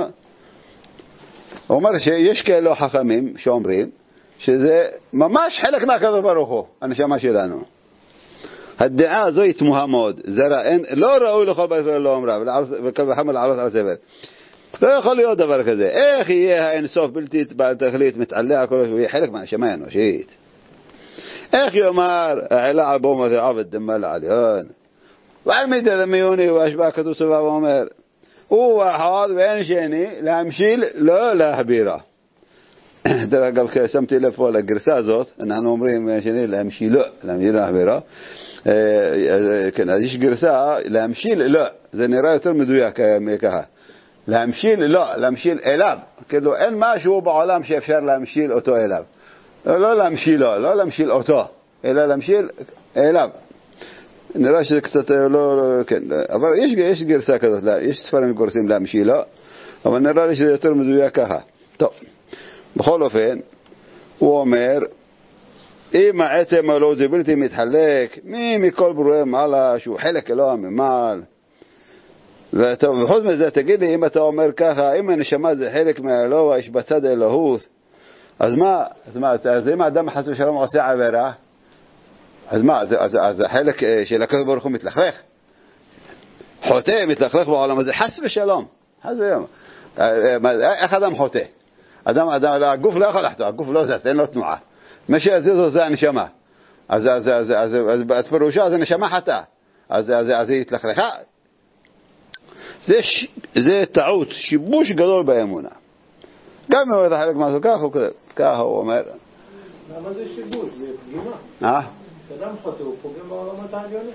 [SPEAKER 1] אומר שיש כאלו חכמים שאומרים שזה ממש חלק מהקדוש ברוך הוא הנשמה שלנו. הדעה הזו היא תמוהה מאוד, לא ראוי לכל בית ישראל לא אומרה וקל וחמור לעלות על הסבל. לא יכול להיות דבר כזה. איך יהיה האינסוף בלתי בעל תכלית מתעלה הכל ויהיה חלק מהנשמה האנושית? איך יאמר העלה על בום הזה עבד דמה לעליון ועל מידה דמיוני והשבע כתוב סובה ואומר הוא אחד ואין שני להמשיל לא להבירה. דרך אגב שמתי לב פה לגרסה הזאת, אנחנו אומרים שני להמשיל לא להמשיל להבירה. כן, אז יש גרסה להמשיל לא, זה נראה יותר מדויק מככה. להמשיל לא, להמשיל אליו, כאילו אין משהו בעולם שאפשר להמשיל אותו אליו. לא להמשיל לו, לא להמשיל אותו, אלא להמשיל אליו. נראה שזה קצת לא, לא כן, אבל יש, יש גרסה כזאת, לא, יש ספרים גורסים להמשיל לו, אבל נראה לי שזה יותר מדויק ככה. טוב, בכל אופן, הוא אומר, אם העצם הלא זה בלתי מתחלק, מי מכל ברואי מעלה, שהוא חלק אלוה ממעל, וחוץ מזה, תגיד לי, אם אתה אומר ככה, אם הנשמה זה חלק מהאלוה, יש בצד האלוהות, אז מה, אז מה, אז אם האדם חס ושלום עושה עבירה, אז מה, אז, אז, אז החלק של הקדוש ברוך הוא מתלכלך, חוטא, מתלכלך בעולם הזה, חס ושלום, חס ושלום. איך אדם חוטא? אדם, אדם, הגוף לא יכול לחטוא, הגוף לא זז, אין לו תנועה. מה שיזיז זה הנשמה. אז, אז, אז, אז, אז, אז פירושה, זה נשמה חטא. אז, אז, אז היא התלכלכה. זה, זה טעות, שיבוש גדול באמונה. גם אם הוא חלק מהזו, כך הוא כזה, ככה הוא אומר.
[SPEAKER 2] למה זה שיבוש? זה פגימה.
[SPEAKER 1] אה?
[SPEAKER 2] אדם חטא, הוא פוגם בעולמות העליונים.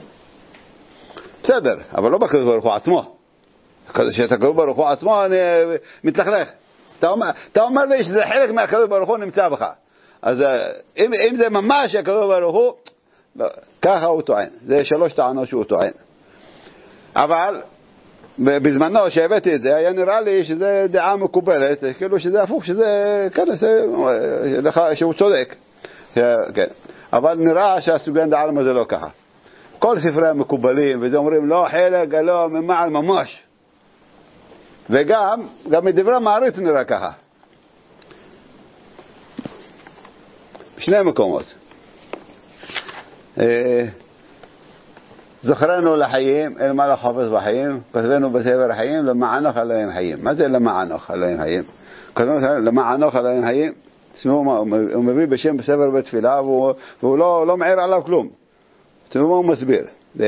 [SPEAKER 1] בסדר, אבל לא בקדוש ברוך הוא עצמו. כשאתה קדוש ברוך הוא עצמו, אני מתלכלך. אתה אומר, אתה אומר לי שזה חלק מהקדוש ברוך הוא נמצא בך. אז אם, אם זה ממש הקדוש ברוך הוא, לא, ככה הוא טוען. זה שלוש טענות שהוא טוען. אבל בזמנו שהבאתי את זה, היה נראה לי שזה דעה מקובלת, כאילו שזה הפוך, שזה, כן, שהוא צודק. כן. אבל נראה שהסוגן דעה זה לא ככה. כל ספרי המקובלים, וזה אומרים, לא חלק, לא ממעל ממש. וגם, גם מדברי מעריץ נראה ככה. בשני מקומות. זכרנו לחיים, אל מה לחפש בחיים, כתבנו בספר החיים, למענך אלוהים חיים. מה זה למענך אלוהים חיים? כתבנו למענך אלוהים חיים, הוא מביא בשם בספר בתפילה, והוא לא, לא מעיר עליו כלום. תראו מה הוא מסביר,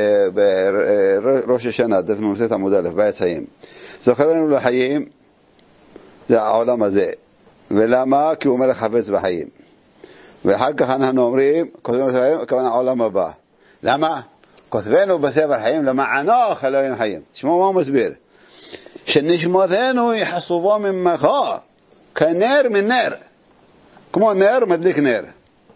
[SPEAKER 1] בראש השנה, דף נ"ט עמוד א', בעץ חיים. זכרנו לחיים, זה העולם הזה. ולמה? כי הוא אומר לחפש בחיים. ואחר כך אנחנו אומרים, כותבנו לחיים, כמובן העולם הבא. למה? כותבנו בספר חיים, למענך אלוהים חיים. תשמעו מה הוא מסביר. שנשמותינו יחסובו ממך, כנר מנר. כמו נר מדליק נר.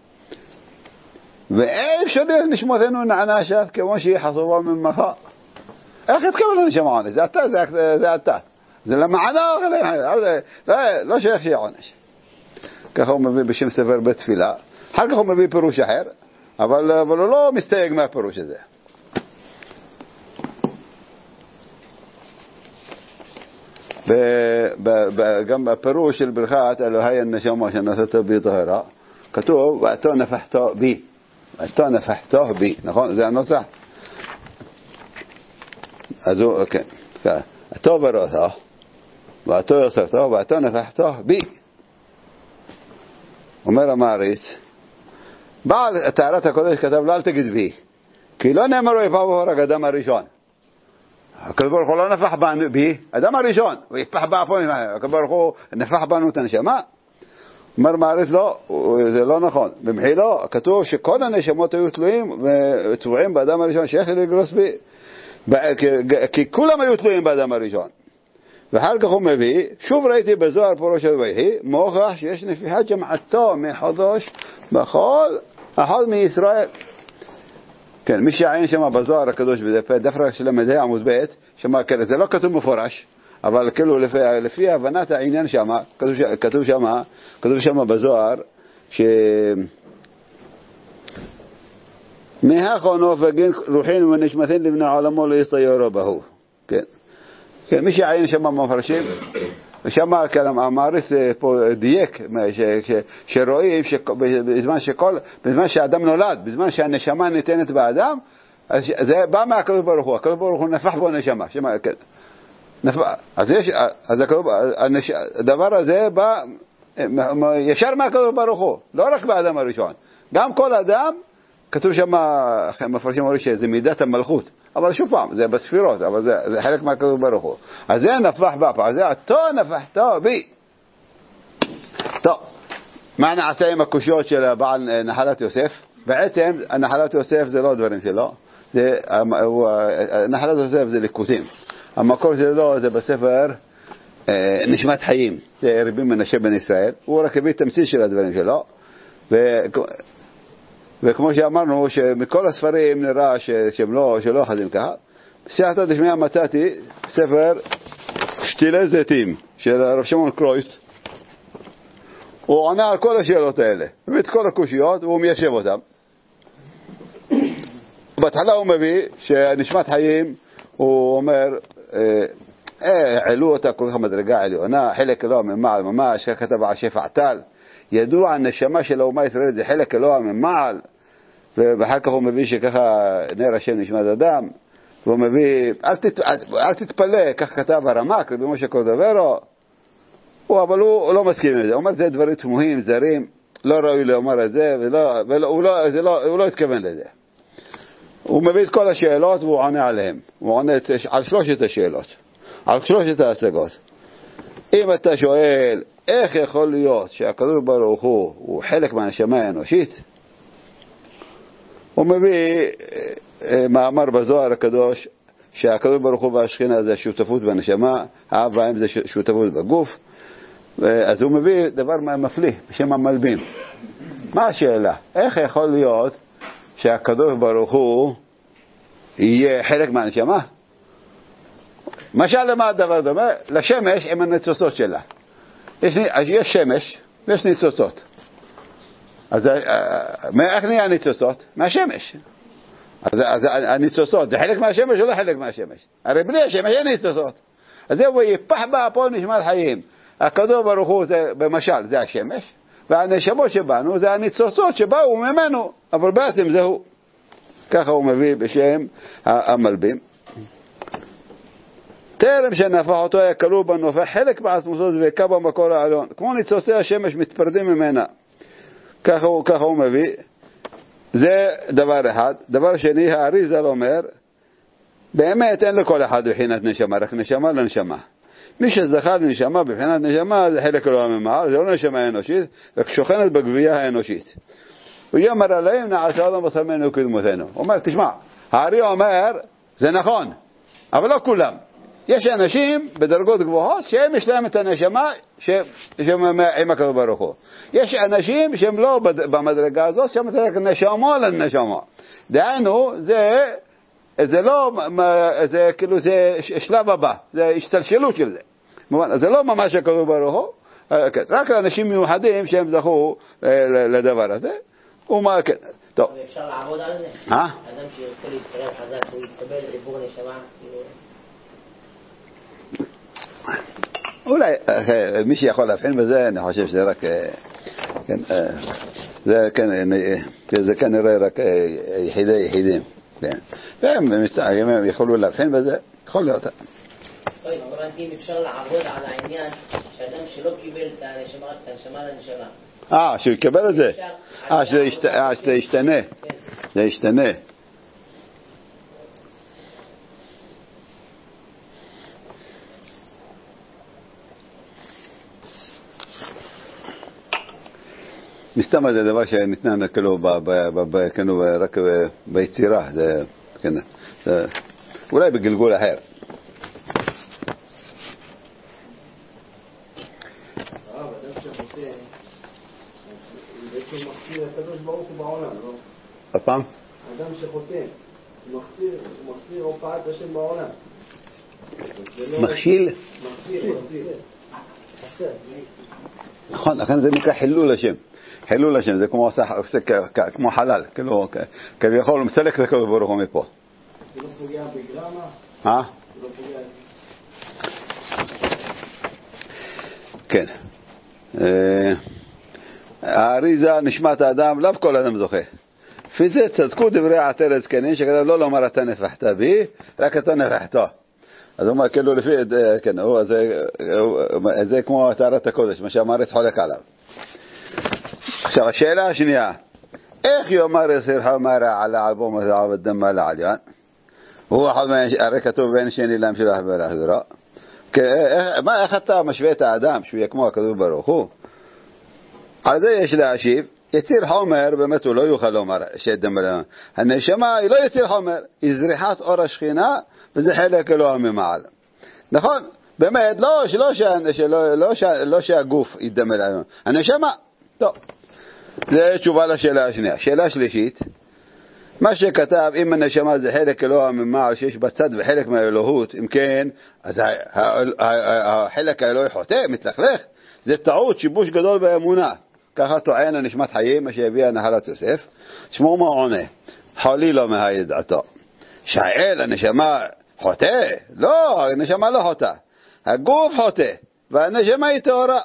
[SPEAKER 1] ואי אפשר להיות נשמותינו נענשת כמו שהיא חסובו ממך. איך התכוון לנשמה עונש? זה אתה, זה, זה אתה. זה למענך אלוהים חיים. לא, לא שייך שיהיה עונש. ככה הוא מביא בשם ספר בתפילה. אחר כך הוא מביא פירוש אחר, אבל, אבל הוא לא מסתייג מהפירוש הזה. גם בפירוש של ברכת אלוהי הנשמה שנעשית בי טהרה, כתוב, ואתו נפחתו בי. ואתו נפחתו בי. נכון? זה הנוסח. אז הוא, כן. אתו בראתו, ואתו יוספתו, ואתו נפחתו בי. אומר המעריץ, בעל טהרת הקודש כתב לו, אל תגיד בי. כי לא נאמר הוא יפח בו רק אדם הראשון. הקדוש ברוך הוא לא נפח בנו בי, אדם הראשון, הוא יפח באפון, הקדוש ברוך הוא נפח בנו את הנשמה. אומר מעריץ לא, זה לא נכון. במחילו, כתוב שכל הנשמות היו תלויים וצבועים באדם הראשון, שאיך לגרוס בי, כי כולם היו תלויים באדם הראשון. ואחר כך הוא מביא, שוב ראיתי בזוהר פרוש הוויהי, מוכח שיש נפיחת שמעתו מחודש בכל אחד מישראל. כן, מי שעין שם בזוהר הקדוש בדף, דף רק של המדעי עמוד ב', שמה, כן, זה לא כתוב מפורש, אבל כאילו לפי, לפי הבנת העניין שמה, כתוב, כתוב שמה, כתוב שמה בזוהר, ש... מהכונו וגין רוחין ונשמתין לבני עולמו לא יסתירו בהו. כן. כן, מי שעיין שמה מפרשים, שמה המעריץ פה דייק, שרואים שבזמן שכל, בזמן שהאדם נולד, בזמן שהנשמה ניתנת באדם, זה בא מהקדוש ברוך הוא, הקדוש ברוך הוא נפח בו נשמה, שמה, כן. נפח, אז יש, אז הדבר הזה בא ישר מהקדוש ברוך הוא, לא רק באדם הראשון, גם כל אדם, כתוב שם, מפרשים אומרים שזה מידת המלכות, אבל שוב פעם, זה בספירות, אבל זה, זה חלק מהקדוש ברוך הוא. אז זה נפח בפה, זה אותו נפחתו בי. טוב, מה נעשה עם הקושיות של בעל נחלת יוסף? בעצם, נחלת יוסף זה לא דברים שלו, זה, נחלת יוסף זה ליקוטים. המקור שלו זה בספר נשמת חיים, זה רבי מנשה בן ישראל, הוא רק הביא תמצית של הדברים שלו, ו... וכמו שאמרנו, שמכל הספרים נראה שהם לא, שלא חדים ככה. בסייעתא דשמיא מצאתי ספר שתילי זיתים של הרב שמעון קרויס. הוא עונה על כל השאלות האלה, ואת כל הקושיות, והוא מיישב אותם. בהתחלה הוא מביא שנשמת חיים, הוא אומר, אה, העלו אותה כל כך מדרגה עליונה, חלק אלוה ממעל ממש, כתב על שפע טל. ידוע הנשמה של האומה הישראלית זה חלק אלוה ממעל, ואחר כך הוא מביא שככה נר השם נשמת אדם, והוא מביא, אל, תת, אל, אל תתפלא, כך כתב הרמ"ק, רבי משה קורדוברו, הוא, אבל הוא, הוא לא מסכים עם זה, הוא אומר זה דברים תמוהים, זרים, לא ראוי לאמר את זה, ולא, ולא, הוא, לא, זה לא, הוא לא התכוון לזה. הוא מביא את כל השאלות והוא עונה עליהן, הוא עונה על שלושת השאלות, על שלושת ההשגות. אם אתה שואל, איך יכול להיות שהקדוש ברוך הוא הוא חלק מהנשמה האנושית? הוא מביא מאמר בזוהר הקדוש שהקדוש ברוך הוא והשכינה זה שותפות בנשמה, האב והאם זה שותפות בגוף. אז הוא מביא דבר מפליא בשם המלבים. מה השאלה? איך יכול להיות שהקדוש ברוך הוא יהיה חלק מהנשמה? משל למה הדבר דומה? לשמש עם הניצוצות שלה. יש, יש שמש ויש ניצוצות. אז איך נהיה הניצוצות? מהשמש. אז, אז הניצוצות זה חלק מהשמש או לא חלק מהשמש? הרי בלי השמש אין ניצוצות. אז זהו, יפח בה פה נשמת חיים. הקדוש ברוך הוא זה, במשל, זה השמש, והנשמות שבנו זה הניצוצות שבאו ממנו, אבל בעצם זהו. ככה הוא מביא בשם המלבים. טרם שנפח אותו היה כלול בנופח חלק בעצמותו דבקה במקור העליון, כמו ניצוצי השמש מתפרדים ממנה. ככה הוא, ככה הוא מביא. זה דבר אחד. דבר שני, האריז"ל אומר, באמת אין לכל אחד בחינת נשמה, רק נשמה לנשמה. מי שזכה לנשמה בבחינת נשמה זה חלק אלוה ממעל, זה לא נשמה אנושית, רק שוכנת בגבייה האנושית. הוא יאמר עליהם נעשה אדם בשמנו כדמותנו. הוא אומר, תשמע, הארי אומר, זה נכון, אבל לא כולם. יש אנשים בדרגות גבוהות שהם יש להם את הנשמה שהם עם הקדוש ברוך הוא. יש אנשים שהם לא במדרגה הזאת, שהם רק נשמה לנשמה. דהיינו, זה, זה לא, זה כאילו זה שלב הבא, זה השתלשלות של זה. זה לא ממש הקדוש ברוך הוא, רק אנשים מיוחדים שהם זכו לדבר הזה. ומה, כן, טוב.
[SPEAKER 3] אפשר לעבוד על זה?
[SPEAKER 1] אה?
[SPEAKER 3] אדם שירצה להתקרב חזק, הוא יתקבל עיבור נשמה,
[SPEAKER 1] אולי מי שיכול להבחין בזה, אני חושב שזה רק, כן, זה כן, זה כנראה רק יחידי יחידים, כן. והם יכולו להבחין בזה, יכול להיות.
[SPEAKER 3] טוב, התכוונתי אם אפשר לעבוד על העניין שאדם שלא קיבל את הנשמה, את הנשמה לנשמה.
[SPEAKER 1] אה, שהוא יקבל את זה? אה, שזה ישתנה. זה ישתנה. מסתם זה דבר שניתנה כאילו רק ביצירה, אולי בגלגול אחר.
[SPEAKER 2] בעצם מחסיר הקדוש ברוך הוא בעולם, לא?
[SPEAKER 1] הפעם?
[SPEAKER 2] אדם שחותם, הוא מחסיר הופעת השם בעולם.
[SPEAKER 1] מכשיל? נכון, לכן זה נקרא חילול השם. חילול השם, זה כמו, כמו חלל, כאילו, כביכול, מסלק את הקדוש ברוך הוא מפה.
[SPEAKER 2] זה לא פוגע בגרמה?
[SPEAKER 1] אה?
[SPEAKER 2] זה לא פוגע...
[SPEAKER 1] כן. האריזה נשמת האדם, לאו כל אדם זוכה. לפי זה צדקו דברי העטרת זקנים, שכתב לא לומר אתה נפחת בי, רק אתה נפחתו. אז הוא אומר, כאילו לפי, כן, הוא, זה, זה כמו טהרת הקודש, מה שהמארץ חולק עליו. עכשיו, השאלה השנייה, איך יאמר יסיר חמרה על האלבום הזה עבד דמה לעליון? הוא אחד הרי כתוב בין שני להם שלח ולחזרה. מה, איך אתה משווה את האדם שהוא יהיה כמו הקדוש ברוך הוא? על זה יש להשיב, יציר חומר, באמת הוא לא יוכל לומר שדם לעליון. הנשמה היא לא יציר חומר, היא זריחת אור השכינה, וזה חלק אלוה ממעל. נכון? באמת, לא, שלא, שלא, לא, לא שהגוף ידם לעליון. הנשמה, לא. זה תשובה לשאלה השנייה. שאלה שלישית, מה שכתב, אם הנשמה זה חלק אלוה ממעל שיש בצד וחלק מהאלוהות, אם כן, אז החלק האלוהי חוטא, מתלכלך, זה טעות, שיבוש גדול באמונה. ככה טוען הנשמת חיים, מה שהביאה נחלת יוסף. שמו מה עונה? חולי לא מהידעתו. שאל, הנשמה חוטא? לא, הנשמה לא חוטא. הגוף חוטא, והנשמה היא טהורה.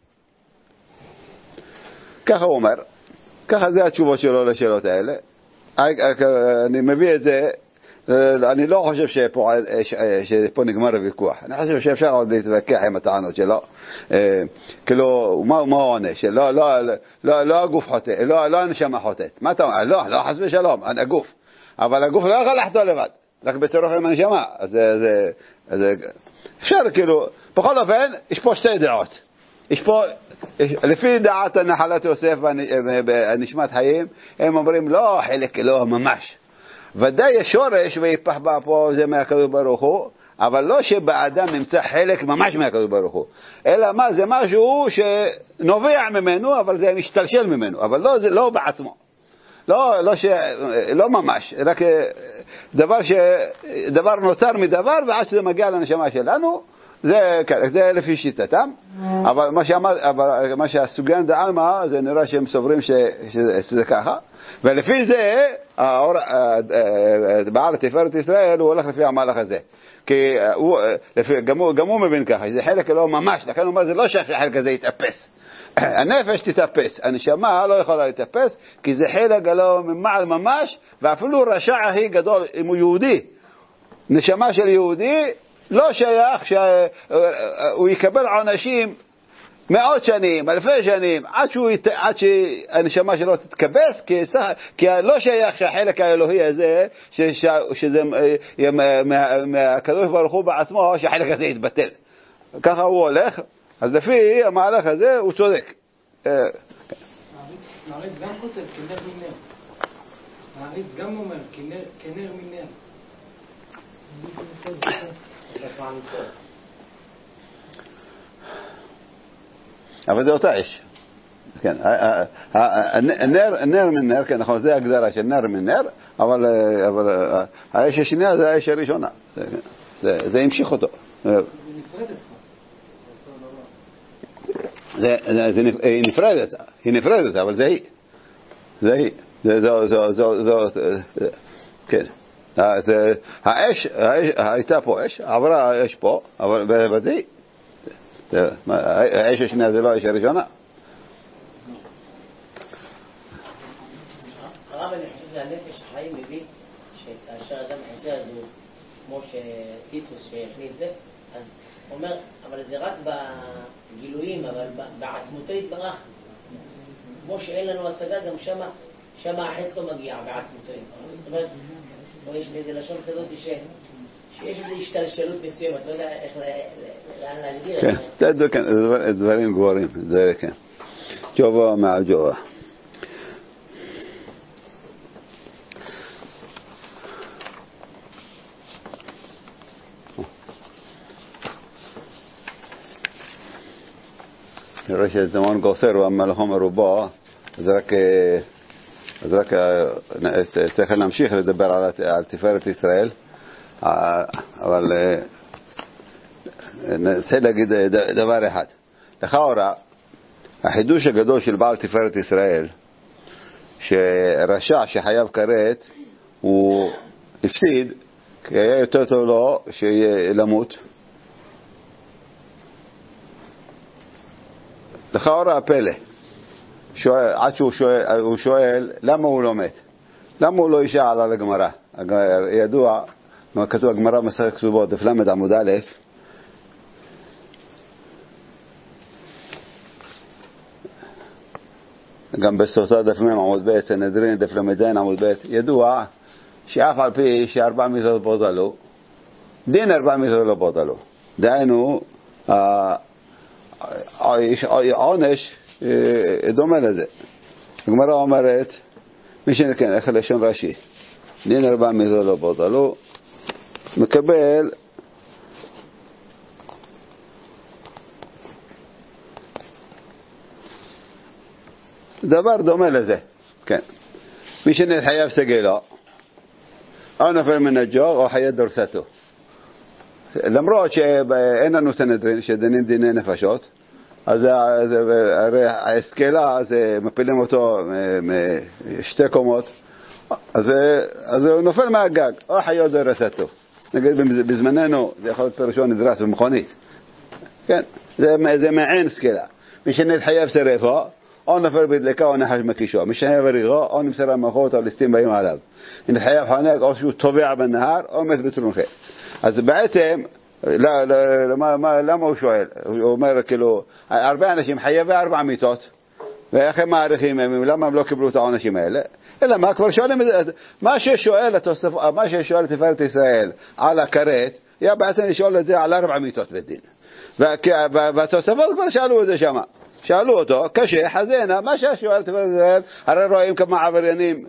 [SPEAKER 1] ככה הוא אומר. ככה זה התשובות שלו לשאלות האלה. אני מביא את זה, אני לא חושב שפה, שפה נגמר הוויכוח. אני חושב שאפשר עוד להתווכח עם הטענות שלו. כאילו, מה הוא עונה? שלא, לא, לא, לא הגוף חוטא, לא, לא הנשמה חוטאת. מה אתה אומר? לא, לא, חס ושלום, הגוף. אבל הגוף לא יכול לחטוא לבד, רק בצורך עם הנשמה. אז זה, זה, אפשר כאילו, בכל אופן, יש פה שתי דעות. יש פה, לפי דעת הנחלת יוסף והנשמת חיים, הם אומרים לא, חלק לא ממש. ודאי השורש ויפח בה פה זה מהקדוש ברוך הוא, אבל לא שבאדם נמצא חלק ממש מהקדוש ברוך הוא, אלא מה, זה משהו שנובע ממנו, אבל זה משתלשל ממנו, אבל לא, זה לא בעצמו. לא, לא, ש, לא ממש, רק דבר, ש, דבר נוצר מדבר, ועד שזה מגיע לנשמה שלנו, זה, זה לפי שיטתם. אבל מה שאמר, אבל מה שהסוגן דעלמה, זה נראה שהם סוברים ש, ש, שזה ככה. ולפי זה, האור, בעל תפארת ישראל, הוא הולך לפי המהלך הזה. כי הוא, לפי, גם, הוא, גם הוא מבין ככה, שזה חלק לא ממש, לכן הוא אומר, זה לא שהחלק הזה יתאפס. הנפש תתאפס, הנשמה לא יכולה להתאפס, כי זה חלק לא ממעל ממש, ואפילו רשע הכי גדול, אם הוא יהודי, נשמה של יהודי, לא שייך שהוא יקבל עונשים מאות שנים, אלפי שנים, עד, שהוא, עד שהנשמה שלו תתקבס, כי, כי לא שייך שהחלק האלוהי הזה, שזה מהקדוש ברוך הוא בעצמו, שהחלק הזה יתבטל. ככה הוא הולך, אז לפי המהלך הזה הוא צודק.
[SPEAKER 4] מעריץ גם כותב כנר מנר. מעריץ גם אומר כנר מנר.
[SPEAKER 1] אבל זה אותה אש. כן, נר מנר, כן, נכון, זה הגדרה של נר מנר, אבל האש השנייה זה האש הראשונה. זה המשיך אותו. היא נפרדת, היא נפרדת, אבל זה היא. זה היא. זה, זה, זה, זה, כן. האש, הייתה פה אש, עברה האש פה, אבל זה היא. האש השנייה זה לא האש הראשונה.
[SPEAKER 3] הרב, אני חושב שהנפש החיים מביא שכאשר אדם חוטא אז הוא, כמו שטיטוס שהכניס זה, אז הוא אומר, אבל זה רק בגילויים, אבל בעצמותו יתברך. כמו שאין לנו השגה, גם שמה, שמה החטא לא מגיע בעצמותו. זאת אומרת, או יש איזה לשון כזאת ש... שיש איזו השתלשלות מסוימת, לא יודע איך לאן להגדיר את זה.
[SPEAKER 1] כן, זה דברים גבוהים, זה כן. ג'ובה מעל ג'ובה. נראה שזמן גוסר והמלאכה מרובה, אז רק, אז רק צריך להמשיך לדבר על, על תפארת ישראל, אבל נתחיל להגיד דבר אחד. לכאורה, החידוש הגדול של בעל תפארת ישראל, שרשע שחייב כרת, הוא הפסיד, כי היה יותר טוב לו שיהיה למות. לכאורה הפלא, שואל, עד שהוא שואל, הוא שואל, למה הוא לא מת? למה הוא לא ישאל על הגמרא? ידוע, כתוב הגמרא מסכת כתובות, דף למד עמוד א', גם בסוטה דף מ' עמוד ב', סנהדרין דף למד עמוד ב', ידוע שאף על פי שארבע מיתות בוטלו, דין ארבע מיתות לא בוטלו. דהיינו, העונש דומה לזה. הגמרא אומרת, מי שנכן, איך לשון רש"י, דין ארבע מיתות לא בוטלו, מקבל דבר דומה לזה. כן. מי שנתחייב סגלו, או נפל מן הג'ור, או חיית דורסתו. למרות שאין לנו סנהדרין, שדנים דיני נפשות, אז הרי הסקלה, אז מפילים אותו משתי קומות, אז הוא נופל מהגג, או חיית דורסתו. נגיד, בזמננו, זה יכול להיות פירושו נדרס במכונית. כן, זה מעין סקלה. מי שנתחייב שרפו, או נפל בדלקה או נחש מקישו. מי שהיה בריחו, או נמסר המחות או ליסטים באים עליו. אם חייב חונק, או שהוא טובע בנהר, או מת בצלונכי. אז בעצם, למה הוא שואל? הוא אומר, כאילו, הרבה אנשים חייבי ארבע מיתות, ואיך הם מעריכים הם, למה הם לא קיבלו את העונשים האלה? אלא מה, כבר שואלים, מה ששואל, מה ששואל תפארת ישראל על הכרת, היה בעצם לשאול את זה על ארבע מיתות בדין. והתוספות כבר שאלו את זה שמה. שאלו אותו, קשה, חזנה, מה ששואל תפארת ישראל, הרי רואים כמה עבריינים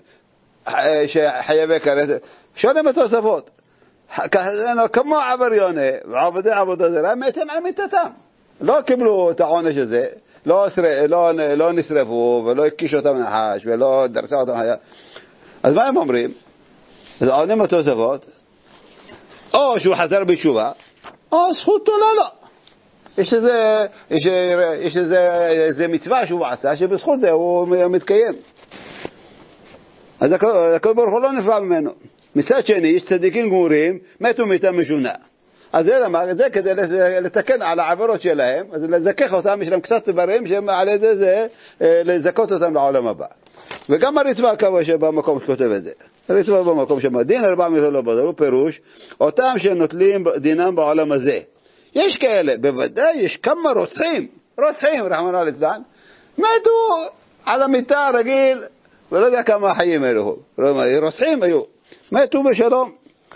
[SPEAKER 1] שחייבי כרת, שואלים את התוספות. חזנה, כמו עברייני, ועובדי עבודה זרה, מתים על מיתתם. לא קיבלו את העונש הזה, לא, לא, לא נשרפו, ולא הקישו אותם נחש, ולא דרסה אותם חיה. אז מה הם אומרים? אז עונים התוספות, או שהוא חזר בתשובה, או זכותו לא לא. יש איזה, יש, יש איזה, איזה מצווה שהוא עשה, שבזכות זה הוא מתקיים. אז הכל ברוך הוא לא נפרע ממנו. מצד שני, יש צדיקים גמורים, מתו מיתה משונה. אז זה למה, זה כדי לתקן על העבירות שלהם, אז לזכך אותם, יש להם קצת דברים, שעל ידי זה, לזכות אותם לעולם הבא. וגם הרצפה כמה שבמקום שכותב את זה. הרצפה במקום שמדין, ארבע מיתות לא בוטלו, פירוש, אותם שנוטלים דינם בעולם הזה. יש כאלה, בוודאי, יש כמה רוצחים, רוצחים, רחמנא ליצלן, מתו על המיטה רגיל, ולא יודע כמה חיים אלו. רוצחים היו, מתו בשלום,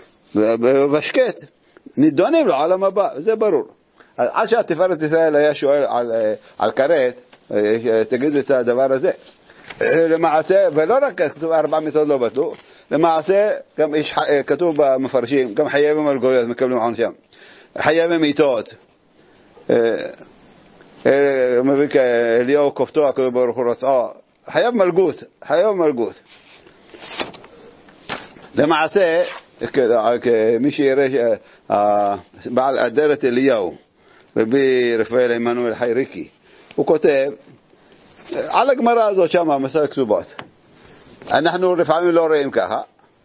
[SPEAKER 1] ובשקט. נידונים לעולם הבא, זה ברור. עד שהתפארת ישראל היה שואל על, על כרת, תגיד את הדבר הזה. למעשה, ולא רק כתוב ארבע מיתות לא בטלו, למעשה, גם יש, כתוב במפרשים, גם חייבים על גויות, מקבלים עונשם. חייבים מיתות. מביא כאליהו כופתו, הכתוב ברוך הוא רצאו. חייב מלגות, חייב מלגות. למעשה, מי שיראה בעל אדרת אליהו, רבי רפאל עמנואל חייריקי, הוא כותב על הגמרא הזאת שם, מסכת כתובות, אנחנו לפעמים לא רואים ככה,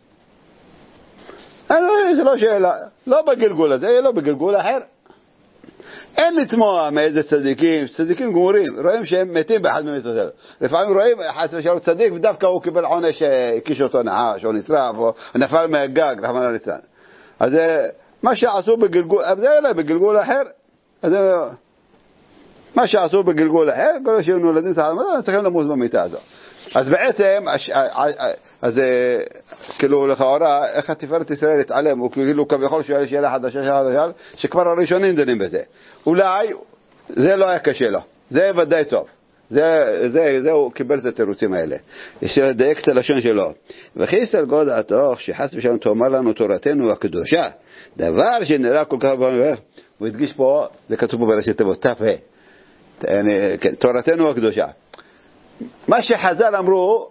[SPEAKER 1] זה לא שאלה, לא בגלגול הזה, לא בגלגול אחר. אין לתמוע מאיזה צדיקים, צדיקים גמורים, רואים שהם מתים באחד ממיתות האלה. לפעמים רואים אחד ושאר צדיק, ודווקא הוא קיבל עונש שהקיש אותו נחש, או נשרף, או נפל מהגג, רחמנא ליצלן. אז מה שעשו בגלגול, זה לא בגלגול אחר, אז מה שעשו בגלגול אחר, כל שהם נולדים תחת המדע, צריכים למות במיטה הזו. אז בעצם, אז כאילו לכאורה, איך התפארת ישראל התעלם, הוא כאילו כביכול שואל שאלה חדשה, שאלה חדשה, שכבר הראשונים דנים בזה. אולי זה לא היה קשה לו, זה ודאי טוב. זה, זה, זה הוא קיבל את התירוצים האלה. יש לדייק את הלשון שלו. וכי יסל גוד התוך שחס ושלום תאמר לנו תורתנו הקדושה, דבר שנראה כל כך במובן, הוא הדגיש פה, זה כתוב פה בראשי תיבות, תפה. תורתנו הקדושה. מה שחז"ל אמרו,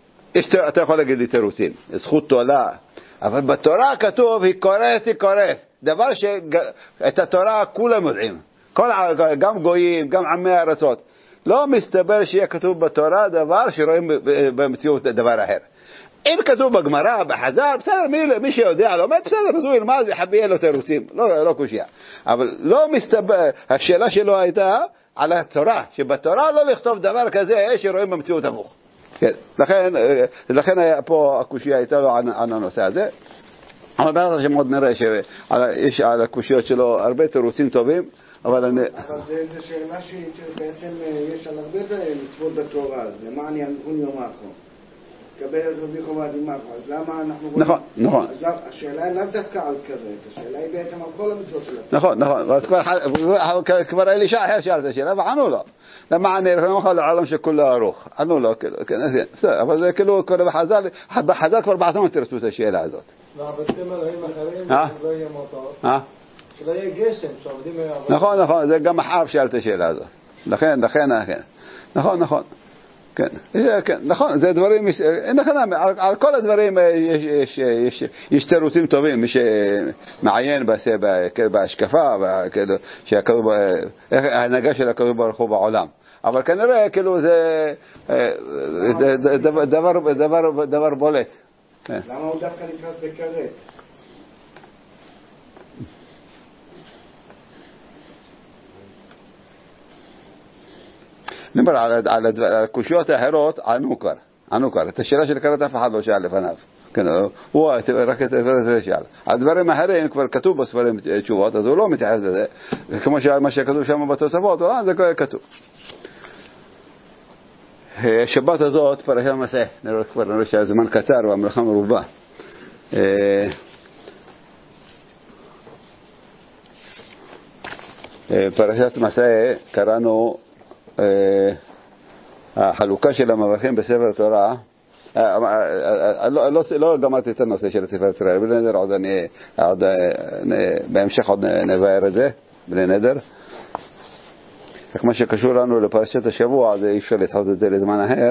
[SPEAKER 1] אתה יכול להגיד לי תירוצים, זכות תולה, אבל בתורה כתוב, היא קוראת, היא קוראת. דבר שאת התורה כולם יודעים. כל, גם גויים, גם עמי הארצות. לא מסתבר שיהיה כתוב בתורה דבר שרואים במציאות דבר אחר. אם כתוב בגמרא, בחז"ל, בסדר, מי, מי שיודע לומד, בסדר, אז הוא ילמד ויחביא לו תירוצים, לא, לא קושיה. אבל לא מסתבר, השאלה שלו הייתה על התורה, שבתורה לא לכתוב דבר כזה שרואים במציאות הפוך. כן, לכן, לכן היה פה הקושיה הייתה לו על, על הנושא הזה. אבל בעצם שמאוד נראה שיש על הקושיות שלו הרבה תירוצים טובים, אבל אני...
[SPEAKER 2] אבל זו שאלה שבעצם יש על הרבה מצוות בתורה, למען ינהון יומכם. קבל את רבי חובה דימאכו, אז למה אנחנו רואים...
[SPEAKER 1] נכון, נכון.
[SPEAKER 2] אז השאלה היא לאו דווקא על כזה, השאלה היא בעצם על כל המצוות של התורה.
[SPEAKER 1] נכון, נכון, כבר אלישע אחר שאל את השאלה, וענו לו. למה אני לא יכול לעולם שכולו ארוך. ענו לו, אבל זה כאילו, בחז"ל, בחז"ל כבר בעצמם תרצו את השאלה הזאת.
[SPEAKER 4] ועבדתם אלוהים אחרים, לא יהיה מותרות. שלא יהיה גשם, שעובדים...
[SPEAKER 1] נכון, נכון, זה גם אחאב שאל את השאלה הזאת. לכן, לכן, לכן. נכון, נכון. כן, כן, נכון, זה דברים, נכון, על, על כל הדברים יש, יש, יש, יש תירוצים טובים, מי שמעיין בהשקפה, שהכדור, ההנהגה של הכדור ברוך הוא בעולם. אבל כנראה, כאילו, זה דבר, דבר, דבר, דבר בולט.
[SPEAKER 2] למה הוא דווקא נכנס בכרת?
[SPEAKER 1] נאמר, על, על, על הקושיות האחרות ענו כבר, ענו כבר. את השאלה של קרת אף אחד לא שאל לפניו. כן, הוא רק את זה שאל. על דברים אחרים כבר כתוב בספרים תשובות, אז הוא לא מתייחס לזה. כמו מה שכתוב שם בתוספות, זה כבר כתוב. שבת הזאת, פרשת מסע, נראה כבר, נראה שהזמן קצר והמלאכה מרובה. פרשת מסע, קראנו החלוקה של המברכים בספר התורה. לא גמרתי את הנושא של תפארת ישראל, בלי נדר עוד אני, בהמשך עוד נבהר את זה, בלי נדר. רק מה שקשור לנו לפרשת השבוע, זה אי אפשר לדחות את זה לזמן אחר.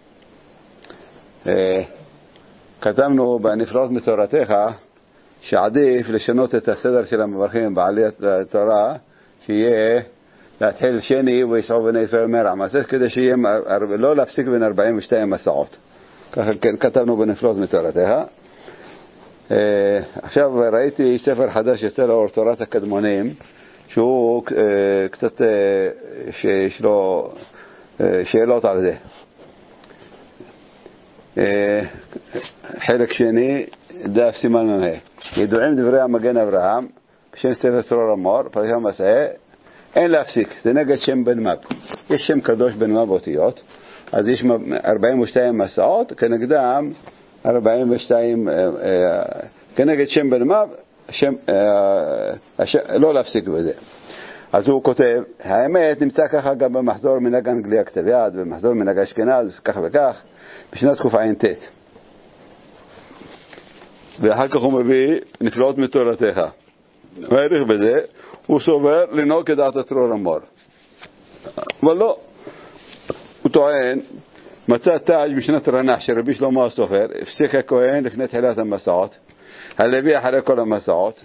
[SPEAKER 1] כתבנו בנפלאות מתורתך, שעדיף לשנות את הסדר של המברכים בעליית התורה, שיהיה להתחיל שני ויסעו בני ישראל מרע מעשה, כדי שיהיה לא להפסיק בין ארבעים ושתיים מסעות. ככה כתבנו בנפלאות מתורתך. עכשיו ראיתי ספר חדש יצא לאור תורת הקדמונים, שהוא קצת שיש לו שאלות על זה. חלק שני, דף סימן ממה. ידועים דברי המגן אברהם, בשם ספר צרור המור, פרשת מסע, אין להפסיק, זה נגד שם בן מב. יש שם קדוש בן מב אותיות, אז יש ארבעים ושתיים מסעות, כנגדם ארבעים ושתיים, כנגד שם בן מב, שם, לא להפסיק בזה. אז הוא כותב, האמת נמצא ככה גם במחזור מנהג אנגליה כתב יד, במחזור מנהג אשכנז, כך וכך, בשנת תקופה ע"ט. ואחר כך הוא מביא נפלאות מתורתך. והעריך בזה, הוא סובר לנהוג כדעת צרור המור. אבל לא. הוא טוען, מצא תאג' בשנת רנח של רבי שלמה הסופר, הפסיק הכהן לפני תחילת המסעות, הלוי אחרי כל המסעות.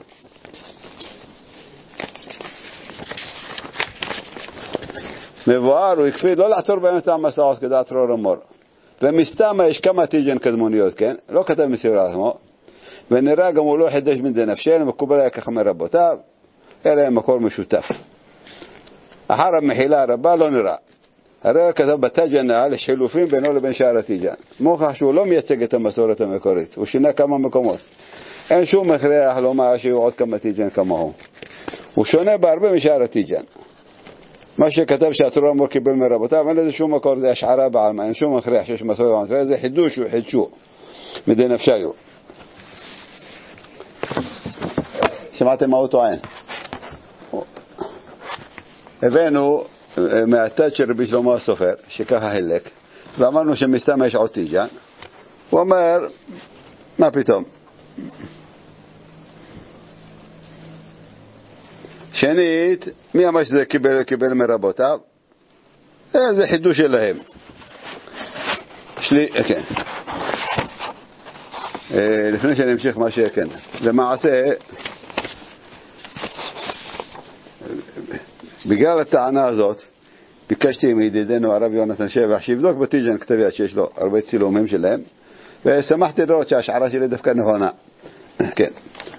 [SPEAKER 1] מבואר, הוא הקפיד לא לעצור באמצע המסעות כדעת צרור המור. ומסתמה יש כמה תיג'ן קדמוניות, כן? לא כתב מסביב עצמו. ונראה גם הוא לא חידש מן דנפשל, מקובל היה ככה מרבותיו, אלא היה מקור משותף. אחר המחילה הרבה לא נראה. הרי כתב בתיג'ן על חילופים בינו לבין שאר התיג'ן. מוכח שהוא לא מייצג את המסורת המקורית, הוא שינה כמה מקומות. אין שום מכריח לומר שיהיו עוד כמה תיג'ן כמוהו. הוא שונה בהרבה משאר התיג'ן. מה שכתב שהצרור המור קיבל מרבותיו, אין לזה שום מקור, זה השערה בעלמה, אין שום מכריח שיש מסורת המסורת, זה חידוש וחידשו מדנפשיו. שמעתם מה הוא טוען? הבאנו מהתת של רבי שלמה הסופר, שככה חילק, ואמרנו שמסתם יש עוד תיג'ן. הוא אומר, מה פתאום? שנית, מי אמר שזה קיבל, קיבל מרבותיו? זה חידוש שלהם. שלי, כן. לפני שאני אמשיך מה שכן. למעשה, בגלל הטענה הזאת, ביקשתי מידידנו הרב יונתן שבח שיבדוק בטיג'ן כתב יד שיש לו הרבה צילומים שלהם, ושמחתי לראות שההשערה שלי דווקא נכונה. כן.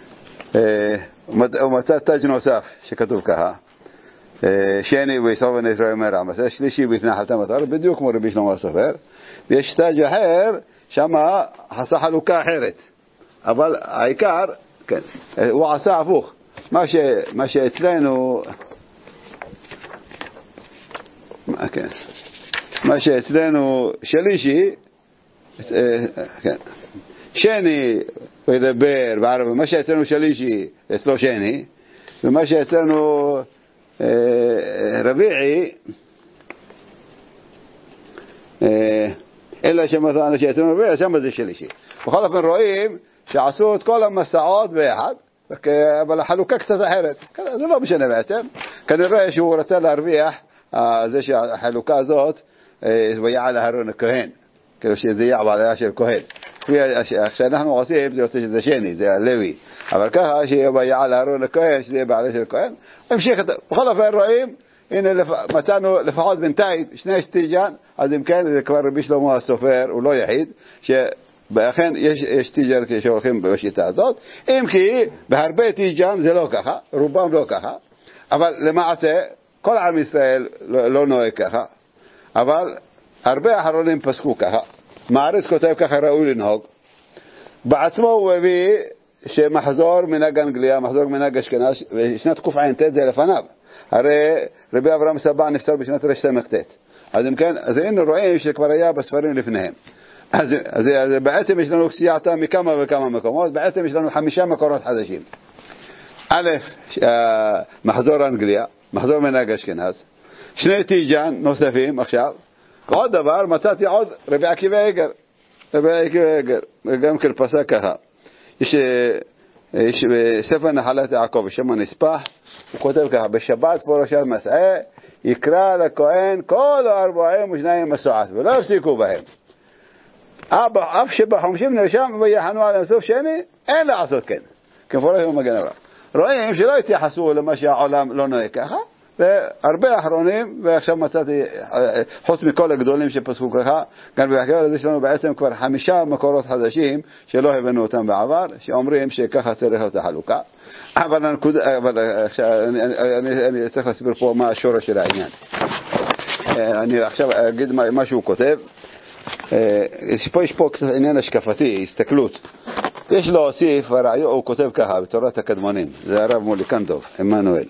[SPEAKER 1] הוא מצא טאג' נוסף שכתוב ככה, שני ויסובן ישראל מרעם, שלישי בהתנחלת המטר, בדיוק כמו רבי שלמה הסופר, ויש טאג' אחר, שם עשה חלוקה אחרת. אבל העיקר, כן, הוא עשה הפוך. מה ש, מה שאצלנו, כן, מה שאצלנו שלישי, כן, שני הוא ידבר בערב, מה שאצלנו שלישי אצלו שני, ומה שאצלנו רביעי, אלא שמצאנו שאצלנו רביעי, שם זה שלישי. בכל אופן רואים שעשו את כל המסעות ביחד, אבל החלוקה קצת אחרת. זה לא משנה בעצם. כנראה שהוא רצה להרוויח זה שהחלוקה הזאת ויעל אהרון הכהן, כאילו שזה יהיה בעליה של כהן. כשאנחנו עושים זה יוצא שזה שני, זה הלוי, אבל ככה שיהיה ויעל אהרון הכהן, שזה יהיה בעליה של כהן. המשיך, בכל אופן רואים, הנה מצאנו לפחות בינתיים שני שטיג'ן, אז אם כן זה כבר רבי שלמה הסופר, הוא לא יחיד, שבאכן יש, יש טיג'ן שהולכים בשיטה הזאת, אם כי בהרבה טיג'ן זה לא ככה, רובם לא ככה, אבל למעשה כל עם ישראל לא, לא נוהג ככה, אבל הרבה אחרונים פסקו ככה. מעריץ כותב ככה ראוי לנהוג. בעצמו הוא הביא שמחזור מנהג אנגליה, מחזור מנהג אשכנז, ושנת קע"ט זה לפניו. הרי רבי אברהם סבא נפטר בשנת רס"ט. אז אם כן, אז היינו רואים שכבר היה בספרים לפניהם. אז, אז, אז בעצם יש לנו סייעתה מכמה וכמה מקומות, בעצם יש לנו חמישה מקורות חדשים. א', מחזור אנגליה, מחזור מנהג אשכנז, שני טיג'ן נוספים עכשיו, ועוד דבר, מצאתי עוד רבי עקיבא איגר, רבי עקיבא איגר, גם כן פסק ככה. יש, יש בספר נחלת יעקב, בשם הנספח, הוא כותב ככה, בשבת פרשת מסעי, יקרא לכהן כל ארבעים ושניים מסועת, ולא יפסיקו בהם. אף שבחומשים נרשם ויחנו עליהם סוף שני, אין לעשות כן. כמפורש במגן אברהם. רואים שלא התייחסו למה שהעולם לא נוהג ככה, והרבה אחרונים, ועכשיו מצאתי, חוץ מכל הגדולים שפסקו ככה, גם בהחקר הזה שלנו בעצם כבר חמישה מקורות חדשים, שלא הבאנו אותם בעבר, שאומרים שככה צריך להיות החלוקה. אבל, הנקודה, אבל אני, אני, אני צריך להסביר פה מה השורש של העניין. אני עכשיו אגיד מה, מה שהוא כותב. יש פה, יש פה קצת עניין השקפתי, הסתכלות. יש לו הוסיף, הוא כותב ככה, בתורת הקדמונים, זה הרב מוליקנדוב, עמנואל.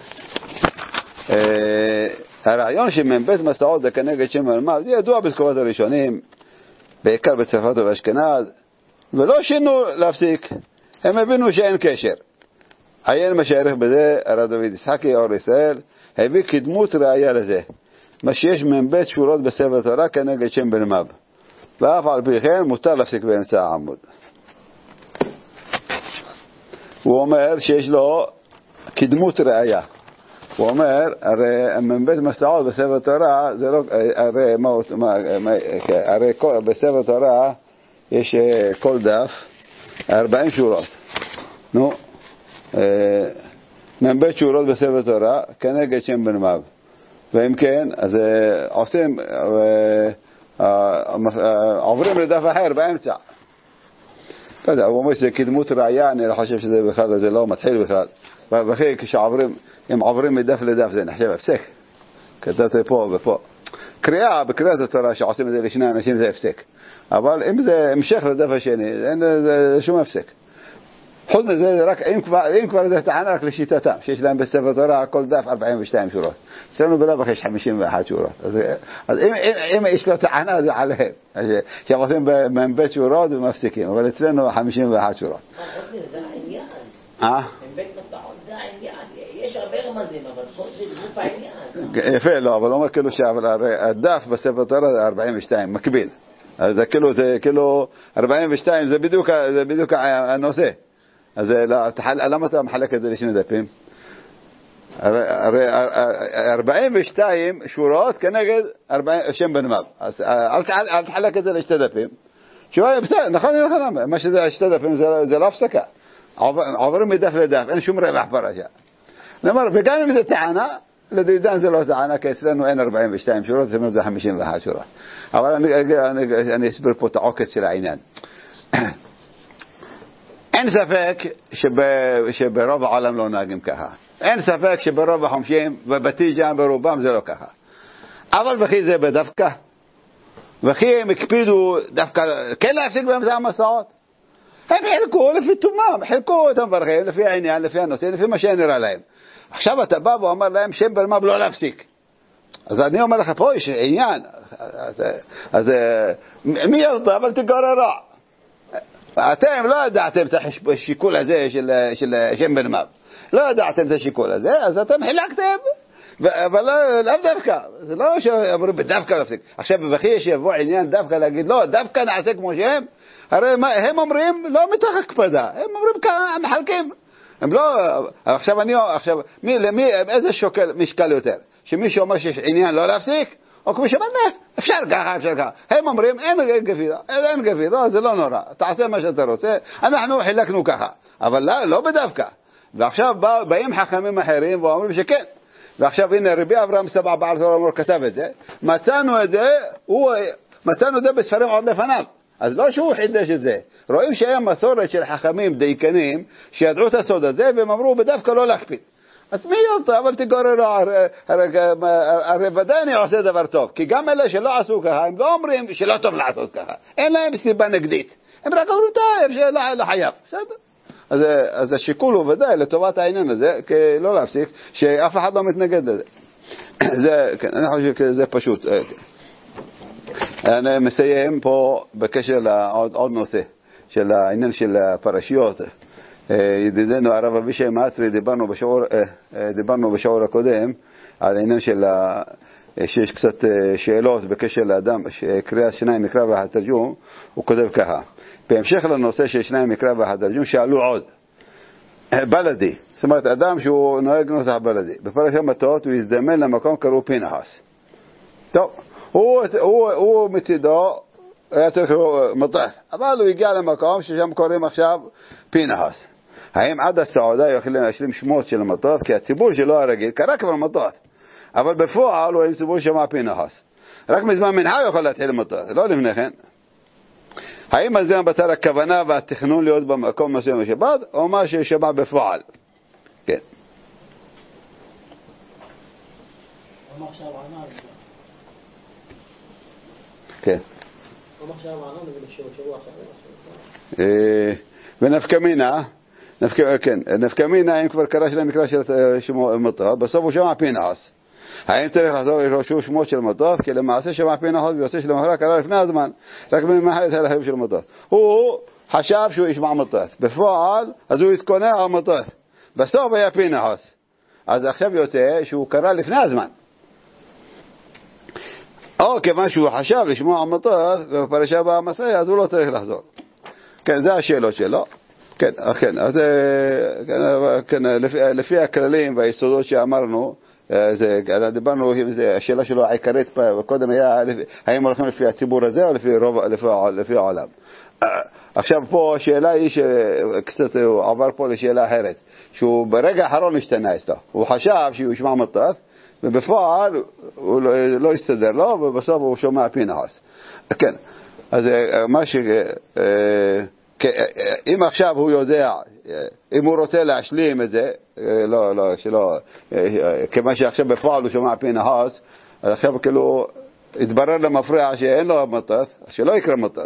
[SPEAKER 1] הרעיון שמבית מסעות זה כנגד שם אלמב, זה ידוע בתקופת הראשונים, בעיקר בצרפת ובאשכנז, ולא שינו להפסיק, הם הבינו שאין קשר. עיין מה שערך בזה, הרב דוד יצחקי, אור ישראל, הביא כדמות ראיה לזה, מה שיש מבית שורות בספר תורה כנגד שם אלמב, ואף על פי כן מותר להפסיק באמצע העמוד. הוא אומר שיש לו כדמות ראיה. הוא אומר, הרי מבית מסעות בספר תורה, זה לא, הרי, מה, מה, הרי כל, בספר תורה יש כל דף, ארבעים שורות. נו, מבית שורות בספר תורה, כנגד שם אלמב. ואם כן, אז עושים, עוברים לדף אחר באמצע. לא יודע, הוא אומר שזה כדמות ראיה, אני לא חושב שזה בכלל, זה לא מתחיל בכלל. וכי כשעוברים, אם עוברים מדף לדף זה נחשב הפסק. כתבתי פה ופה. קריאה, בקריאת התורה שעושים את זה לשני אנשים זה הפסק. אבל אם זה המשך לדף השני, אין זה שום הפסק. חוץ מזה, זה רק, אם כבר, אם כבר זה טענה רק לשיטתם, שיש להם בספר תורה כל דף ארבעים ושתיים שורות. אצלנו בלבח יש חמישים ואחת שורות. אז, אז אם, אם, אם יש לו טענה זה עליהם. שהם עושים מבית שורות ומפסיקים, אבל אצלנו חמישים ואחת שורות.
[SPEAKER 3] זה העניין.
[SPEAKER 1] אה?
[SPEAKER 3] מבית מסעות זה העניין. יש הרבה רמזים, אבל כל זה גוף העניין.
[SPEAKER 1] יפה, לא, אבל הוא אומר כאילו שהדף בספר תורה זה ארבעים ושתיים, מקביל. אז זה כאילו, זה כאילו, ארבעים ושתיים זה בדיוק, זה בדיוק הנושא. אז למה אתה מחלק את זה לשני דפים? הרי ארבעים ושתיים שורות כנגד שם אלמב. אז אל תחלק את זה לשתי דפים. תשובה, בסדר, נכון, נכון, מה שזה שתי דפים זה לא הפסקה. עוברים מדף לדף, אין שום רווח פרשה. נאמר, וגם אם זה טענה, לדידן זה לא טענה, כי אצלנו אין ארבעים ושתיים שורות, אצלנו זה חמישים ואחת שורות. אבל אני, אני, אני אסביר פה את העוקץ של העניין. אין ספק שברוב העולם לא נהגים ככה. אין ספק שברוב החומשים ובתיג'אן ברובם זה לא ככה. אבל וכי זה בדווקא. וכי הם הקפידו דווקא כן להפסיק באמצע המסעות. הם חילקו לפי תומם, חילקו את המברכים לפי העניין, לפי הנושא, לפי מה שנראה להם. עכשיו אתה בא ואומר להם שם ברמב לא להפסיק. אז אני אומר לך פה יש עניין. אז, אז מי ירדה אבל תגרר רע. אתם לא ידעתם את השיקול הזה של, של שם ברמב. לא ידעתם את השיקול הזה, אז אתם חילקתם. אבל לא, לא דווקא. זה לא שאמרו בדווקא להפסיק. עכשיו בכי שיבוא עניין דווקא להגיד לא, דווקא נעשה כמו שהם. הרי הם אומרים לא מתוך הקפדה. הם אומרים ככה, מחלקים. הם לא, עכשיו אני, עכשיו, מי, למי, איזה שוקל, משקל יותר? שמי שאומר שיש עניין לא להפסיק, או כמו שאומר, אפשר ככה, אפשר ככה. הם אומרים, אין גפידה, אין גפידה, זה לא נורא. תעשה מה שאתה רוצה, אנחנו חילקנו ככה. אבל לא, לא בדווקא. ועכשיו בא, באים חכמים אחרים ואומרים שכן. ועכשיו הנה, רבי אברהם סבא בעל תורה אמור כתב את זה. מצאנו את זה, הוא, מצאנו את זה בספרים עוד לפניו. אז לא שהוא חידש את זה. רואים שהיה מסורת של חכמים דייקנים שידעו את הסוד הזה והם אמרו בדווקא לא להקפיד. אז מי יודע, אבל תגוררו, הרי ודאי אני עושה דבר טוב. כי גם אלה שלא עשו ככה, הם לא אומרים שלא טוב לעשות ככה. אין להם סיבה נגדית. הם רק אומרים טוב, שלא חייב. בסדר? אז, אז השיקול הוא ודאי לטובת העניין הזה, כי לא להפסיק, שאף אחד לא מתנגד לזה. זה, כן, אני חושב שזה פשוט. אני מסיים פה בקשר לעוד עוד נושא של העניין של הפרשיות. ידידנו הרב אבישי מאטרי, דיברנו בשיעור דיברנו בשיעור הקודם על העניין של שיש קצת שאלות בקשר לאדם שקריאת שניים מקרא והתרגום. הוא כותב ככה: בהמשך לנושא של שניים מקרא והתרגום שאלו עוד בלדי, זאת אומרת אדם שהוא נוהג נוסח בלדי, בפרשת מטות הוא יזדמן למקום קראו פנחס. טוב, הוא, הוא, הוא מצידו היה צריך מטח, אבל הוא הגיע למקום ששם קוראים עכשיו פנחס. האם עד הסעודה יכולים להשלים שמות של המטח? כי הציבור שלו הרגיל קרא כבר מטח, אבל בפועל הוא עם ציבור שמע פנחס. רק מזמן מנחה יכול להתחיל מטח, לא לפני כן. האם על זה מבטל הכוונה והתכנון להיות במקום מסוים בשבת, או מה ששמע בפועל? כן. כן. ונפקא מינה, כן, נפקא מינה, אם כבר קרא שלהם מקרא של מטח, בסוף הוא שמע פנחס. האם צריך לחזור לרשום שמות של מטח? כי למעשה שמע פנחס ויוצא שלמחרת קרא לפני הזמן, רק ממחר את הלחם של מטח. הוא חשב שהוא ישמע מטח, בפועל אז הוא התכונן על מטח, בסוף היה פנחס. אז עכשיו יוצא שהוא קרא לפני הזמן, או כיוון שהוא חשב לשמוע מטח בפרשה במסע, אז הוא לא צריך לחזור. כן, זה השאלות שלו. כן, כן, אז כן, לפי, לפי הכללים והיסודות שאמרנו, זה, דיברנו, זה, השאלה שלו העיקרית קודם היה, האם הולכים לפי הציבור הזה או לפי, רוב, לפי, לפי העולם. עכשיו פה השאלה היא שקצת הוא עבר פה לשאלה אחרת, שהוא ברגע האחרון השתנה אצלו. הוא חשב שהוא ישמע מטח, ובפועל הוא לא, לא יסתדר לו, ובסוף הוא שומע פנחס. כן, אז מה ש... אם עכשיו הוא יודע, אם הוא רוצה להשלים את זה, לא, לא, שלא, כמה שעכשיו בפועל הוא שומע פנחס, אז עכשיו כאילו התברר למפריע שאין לו מטח, שלא יקרא מטח,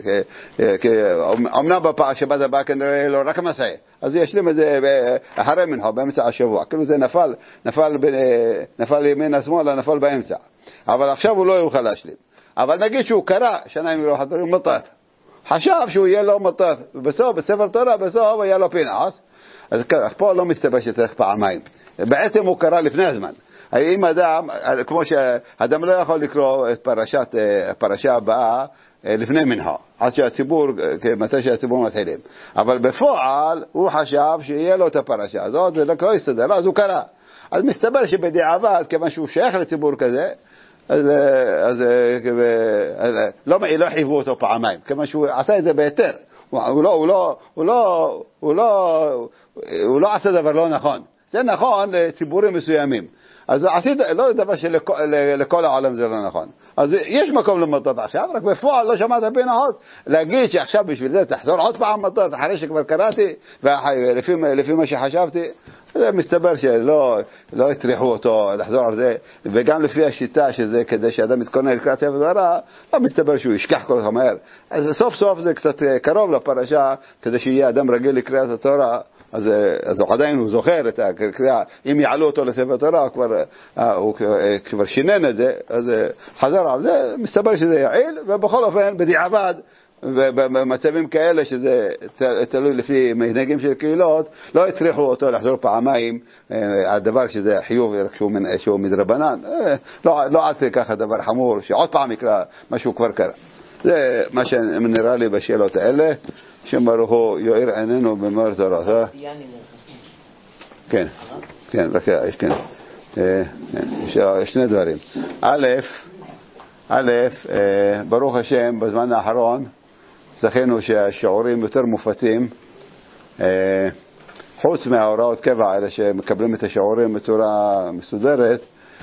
[SPEAKER 1] אמנם בפעם שבת הבאה כנראה לא רק מסע, אז ישלים את זה אחרי מנחה, באמצע השבוע, כאילו זה נפל, נפל, נפל ימין השמאל, נפל באמצע, אבל עכשיו הוא לא יוכל להשלים. אבל נגיד שהוא קרא שנה עם רוח הדברים מטח, חשב שהוא יהיה לו מטח, ובסוף, בספר תורה, בסוף היה לו פנחס, אז פה לא מסתבר שצריך פעמיים. בעצם הוא קרא לפני הזמן. אם אדם, כמו שאדם לא יכול לקרוא את פרשת, הפרשה הבאה לפני מנחה, עד שהציבור, מתי שהציבור מתחילים. אבל בפועל הוא חשב שיהיה לו את הפרשה הזאת, ולא יסתדר, אז הוא קרא. אז מסתבר שבדיעבד, כיוון שהוא שייך לציבור כזה, אז, אז, אז לא, לא חייבו אותו פעמיים, כיוון שהוא עשה את זה ביתר. הוא לא, הוא לא, הוא לא, הוא לא, הוא לא עשה דבר לא נכון. זה נכון לציבורים מסוימים. אז עשית, לא דבר שלכל העולם זה לא נכון. אז יש מקום למטות עכשיו, רק בפועל לא שמעת בין האות, להגיד שעכשיו בשביל זה תחזור עוד פעם מטות, אחרי שכבר קראתי, ולפי לפי מה שחשבתי, זה מסתבר שלא לא הטריחו אותו לחזור על זה, וגם לפי השיטה שזה כדי שאדם מתכונן לקראת ספר תורה, לא מסתבר שהוא ישכח כל כך מהר. אז סוף סוף זה קצת קרוב לפרשה, כדי שיהיה אדם רגיל לקראת התורה, אז, אז הוא עדיין הוא זוכר את הקריאה, אם יעלו אותו לספר תורה, הוא כבר, הוא כבר שינן את זה, אז חזר על זה, מסתבר שזה יעיל, ובכל אופן, בדיעבד, ובמצבים כאלה שזה תלוי לפי מנהגים של קהילות, לא הצריכו אותו לחזור פעמיים, הדבר שזה חיוב שהוא מדרבנן, לא, לא עד ככה דבר חמור, שעוד פעם יקרא מה שהוא כבר קרא. זה מה שנראה לי בשאלות האלה, שברוך הוא יואיר עינינו במאור תורתו. כן, כן, רק יש כן. יש שני דברים. א', א', ברוך השם, בזמן האחרון, זכינו שהשיעורים יותר מופתים, חוץ מההוראות קבע, אלה שמקבלים את השיעורים בצורה מסודרת,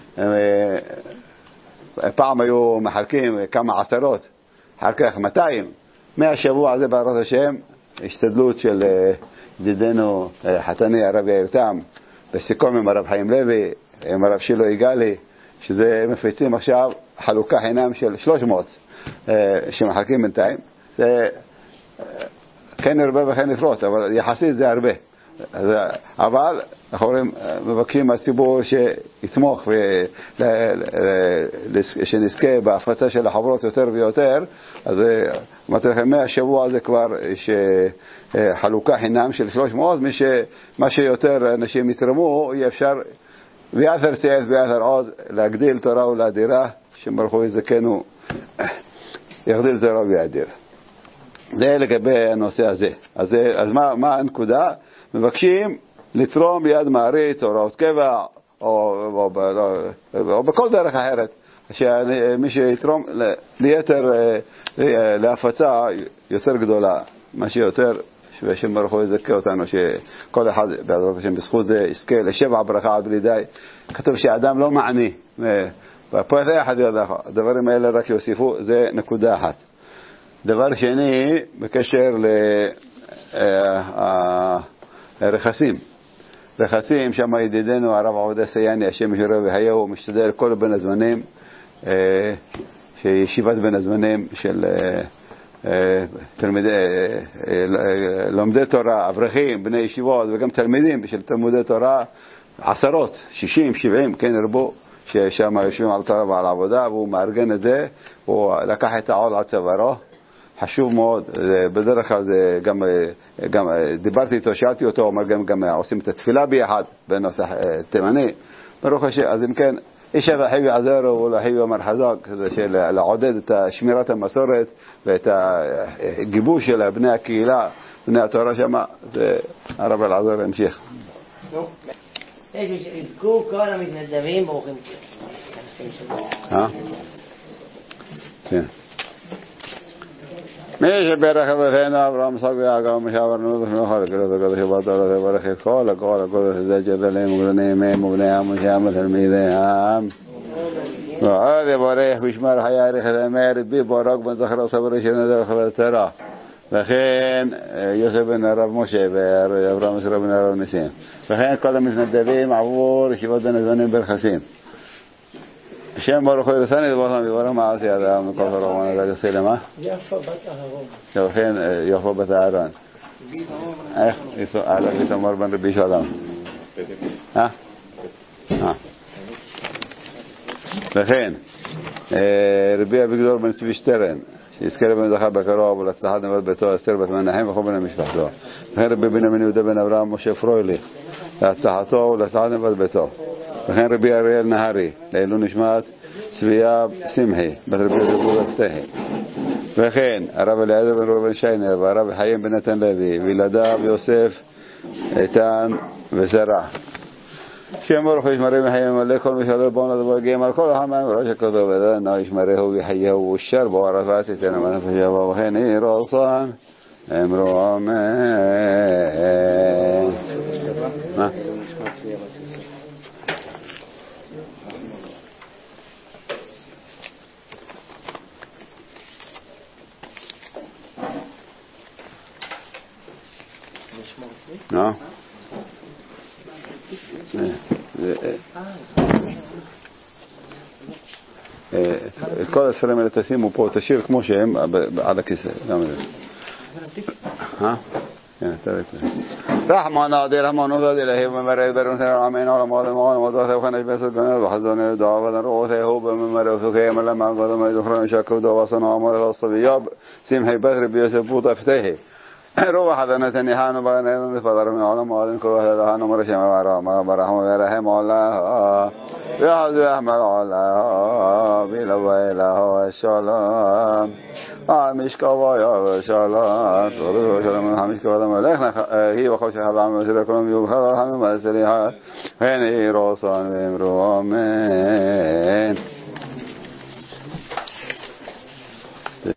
[SPEAKER 1] פעם היו מחלקים כמה עשרות, אחר כך מאתיים, מהשבוע הזה בעזרת השם, השתדלות של ידידנו חתני הרב יאיר תם, בסיכום עם הרב חיים לוי, עם הרב שילו יגאלי, שזה מפיצים עכשיו חלוקה חינם של שלוש מאות שמחלקים בינתיים. זה כן הרבה וכן נפרוט, אבל יחסית זה הרבה. אבל אנחנו מבקשים מהציבור שיתמוך ושנזכה בהפצה של החברות יותר ויותר. אז אמרתי לכם, מהשבוע הזה כבר יש חלוקה חינם של שלוש מאות, מה שיותר אנשים יתרמו, יהיה אפשר ויתר צייס ויתר עוז להגדיל תורה ולאדירה, שמברוך הוא יזכנו יגדיל תורה ויאדיר. זה לגבי הנושא הזה. אז, אז מה, מה הנקודה? מבקשים לתרום ליד מעריץ, הוראות קבע, או, או, או, או, או בכל דרך אחרת, שמי שיתרום ליתר, להפצה יותר גדולה, מה שיותר, ושם ברוך הוא יזכה אותנו, שכל אחד בעזרת השם בזכות זה יזכה לשבע ברכה עד בלי די. כתוב שהאדם לא מעני, ופה זה אחד ידעך, הדברים האלה רק יוסיפו, זה נקודה אחת. דבר שני, בקשר לרכסים. רכסים, שם ידידנו הרב עובדיה סייני, השם ישרה והיה, הוא משתדל כל בין הזמנים, שישיבת בין הזמנים של תלמידי, לומדי תורה, אברכים, בני ישיבות, וגם תלמידים של תלמודי תורה, עשרות, שישים, שבעים, כן הרבו, ששם יושבים על תורה ועל עבודה, והוא מארגן את זה, הוא לקח את העול על צווארו, חשוב מאוד, בדרך כלל זה גם, גם דיברתי איתו, שאלתי אותו, אומר גם, גם עושים את התפילה ביחד, בנוסח תימני, ברוך השם, אז אם כן, איש הזה חיבי עזרו ולחיבי אומר חזק, זה של לעודד את שמירת המסורת ואת הגיבוש של בני הקהילה, בני התורה שמה, זה הרב אלעזר המשיך.
[SPEAKER 3] יש שיזכו כל המתנדבים ברוכים
[SPEAKER 1] אה? כן. מי שברך אבותינו אברהם יצחק ויעקב משעברנו ונוכל לקראת הקדוש ברוך הוא לברך את כל הכל הכל שזה גדולים וגדולים הם ובני עם ושם תלמידיהם ועוד יברך וישמר חיי יאריך את ימי רבי ברוך בן זכר וסבר שנדר חברתרה וכן יוסף בן הרב משה ואברהם ישרה בן הרב ניסים וכן כל המתנדבים עבור ישיבות בין הזמנים ברכסים. השם ברוך הוא ירצני דבורתם יברך מעשי אדם מכל הרחמן הזה יעשה למה?
[SPEAKER 3] יפה בת אהרון.
[SPEAKER 1] וכן יפה בת אהרון. איך? עליו יתמר בן רבי שלום. אה? אה. וכן רבי אביגדור בן צבי שטרן שיזכה לבן זכה בקרוב ולהצלחת נבד ביתו אסתר בת מנחם וכל בני משפחתו. וכן רבי בנימין יהודה בן אברהם משה פרויליך להצלחתו ולהצלחת נבד ביתו. וכן רבי אריאל נהרי לעילוי נשמת צביה שמחי בת רבי יהודה פתחי. וכן הרב אליעזר בן ראובן שיינר והרב חיים בן נתן לוי וילדיו יוסף איתן וזרע. שם ברוך הוא ישמרם וחיים מלא כל מי שעולה בון לדבר גאים על כל החמיים וראש הכתוב ודנה ישמרהו ויחייהו ושר בו ערפת יתנו מנפש יבוא וכן יהי רצון אמרו אמן. מה? ها את כל הספרים האלה תשימו פה, תשאיר כמו שהם על הכיסא. رحمن نادر رحمن نادر إلهي ومرأي برون ثير عمين على مال المال ومضاثة وخنش بس القناة وحزن دعوة روثه هو بممرأي وثقية من لما قدم يدخلون شكو دواسنا عمر الصبياب سيمحي بثر بيسبوط افتيه روح حذنة نهان بغنى فضر من علم آدم كل هذا هان مرشم ورحمة برحمة ورحم الله يحض يحمل الله بلوى إله الشلام عمش كوايا وشلام صدق وشلام عمش كوايا ملكنا هي وخوش هذا عم يسير كلهم يوم هذا هم مسليها هني روسان بمرو آمين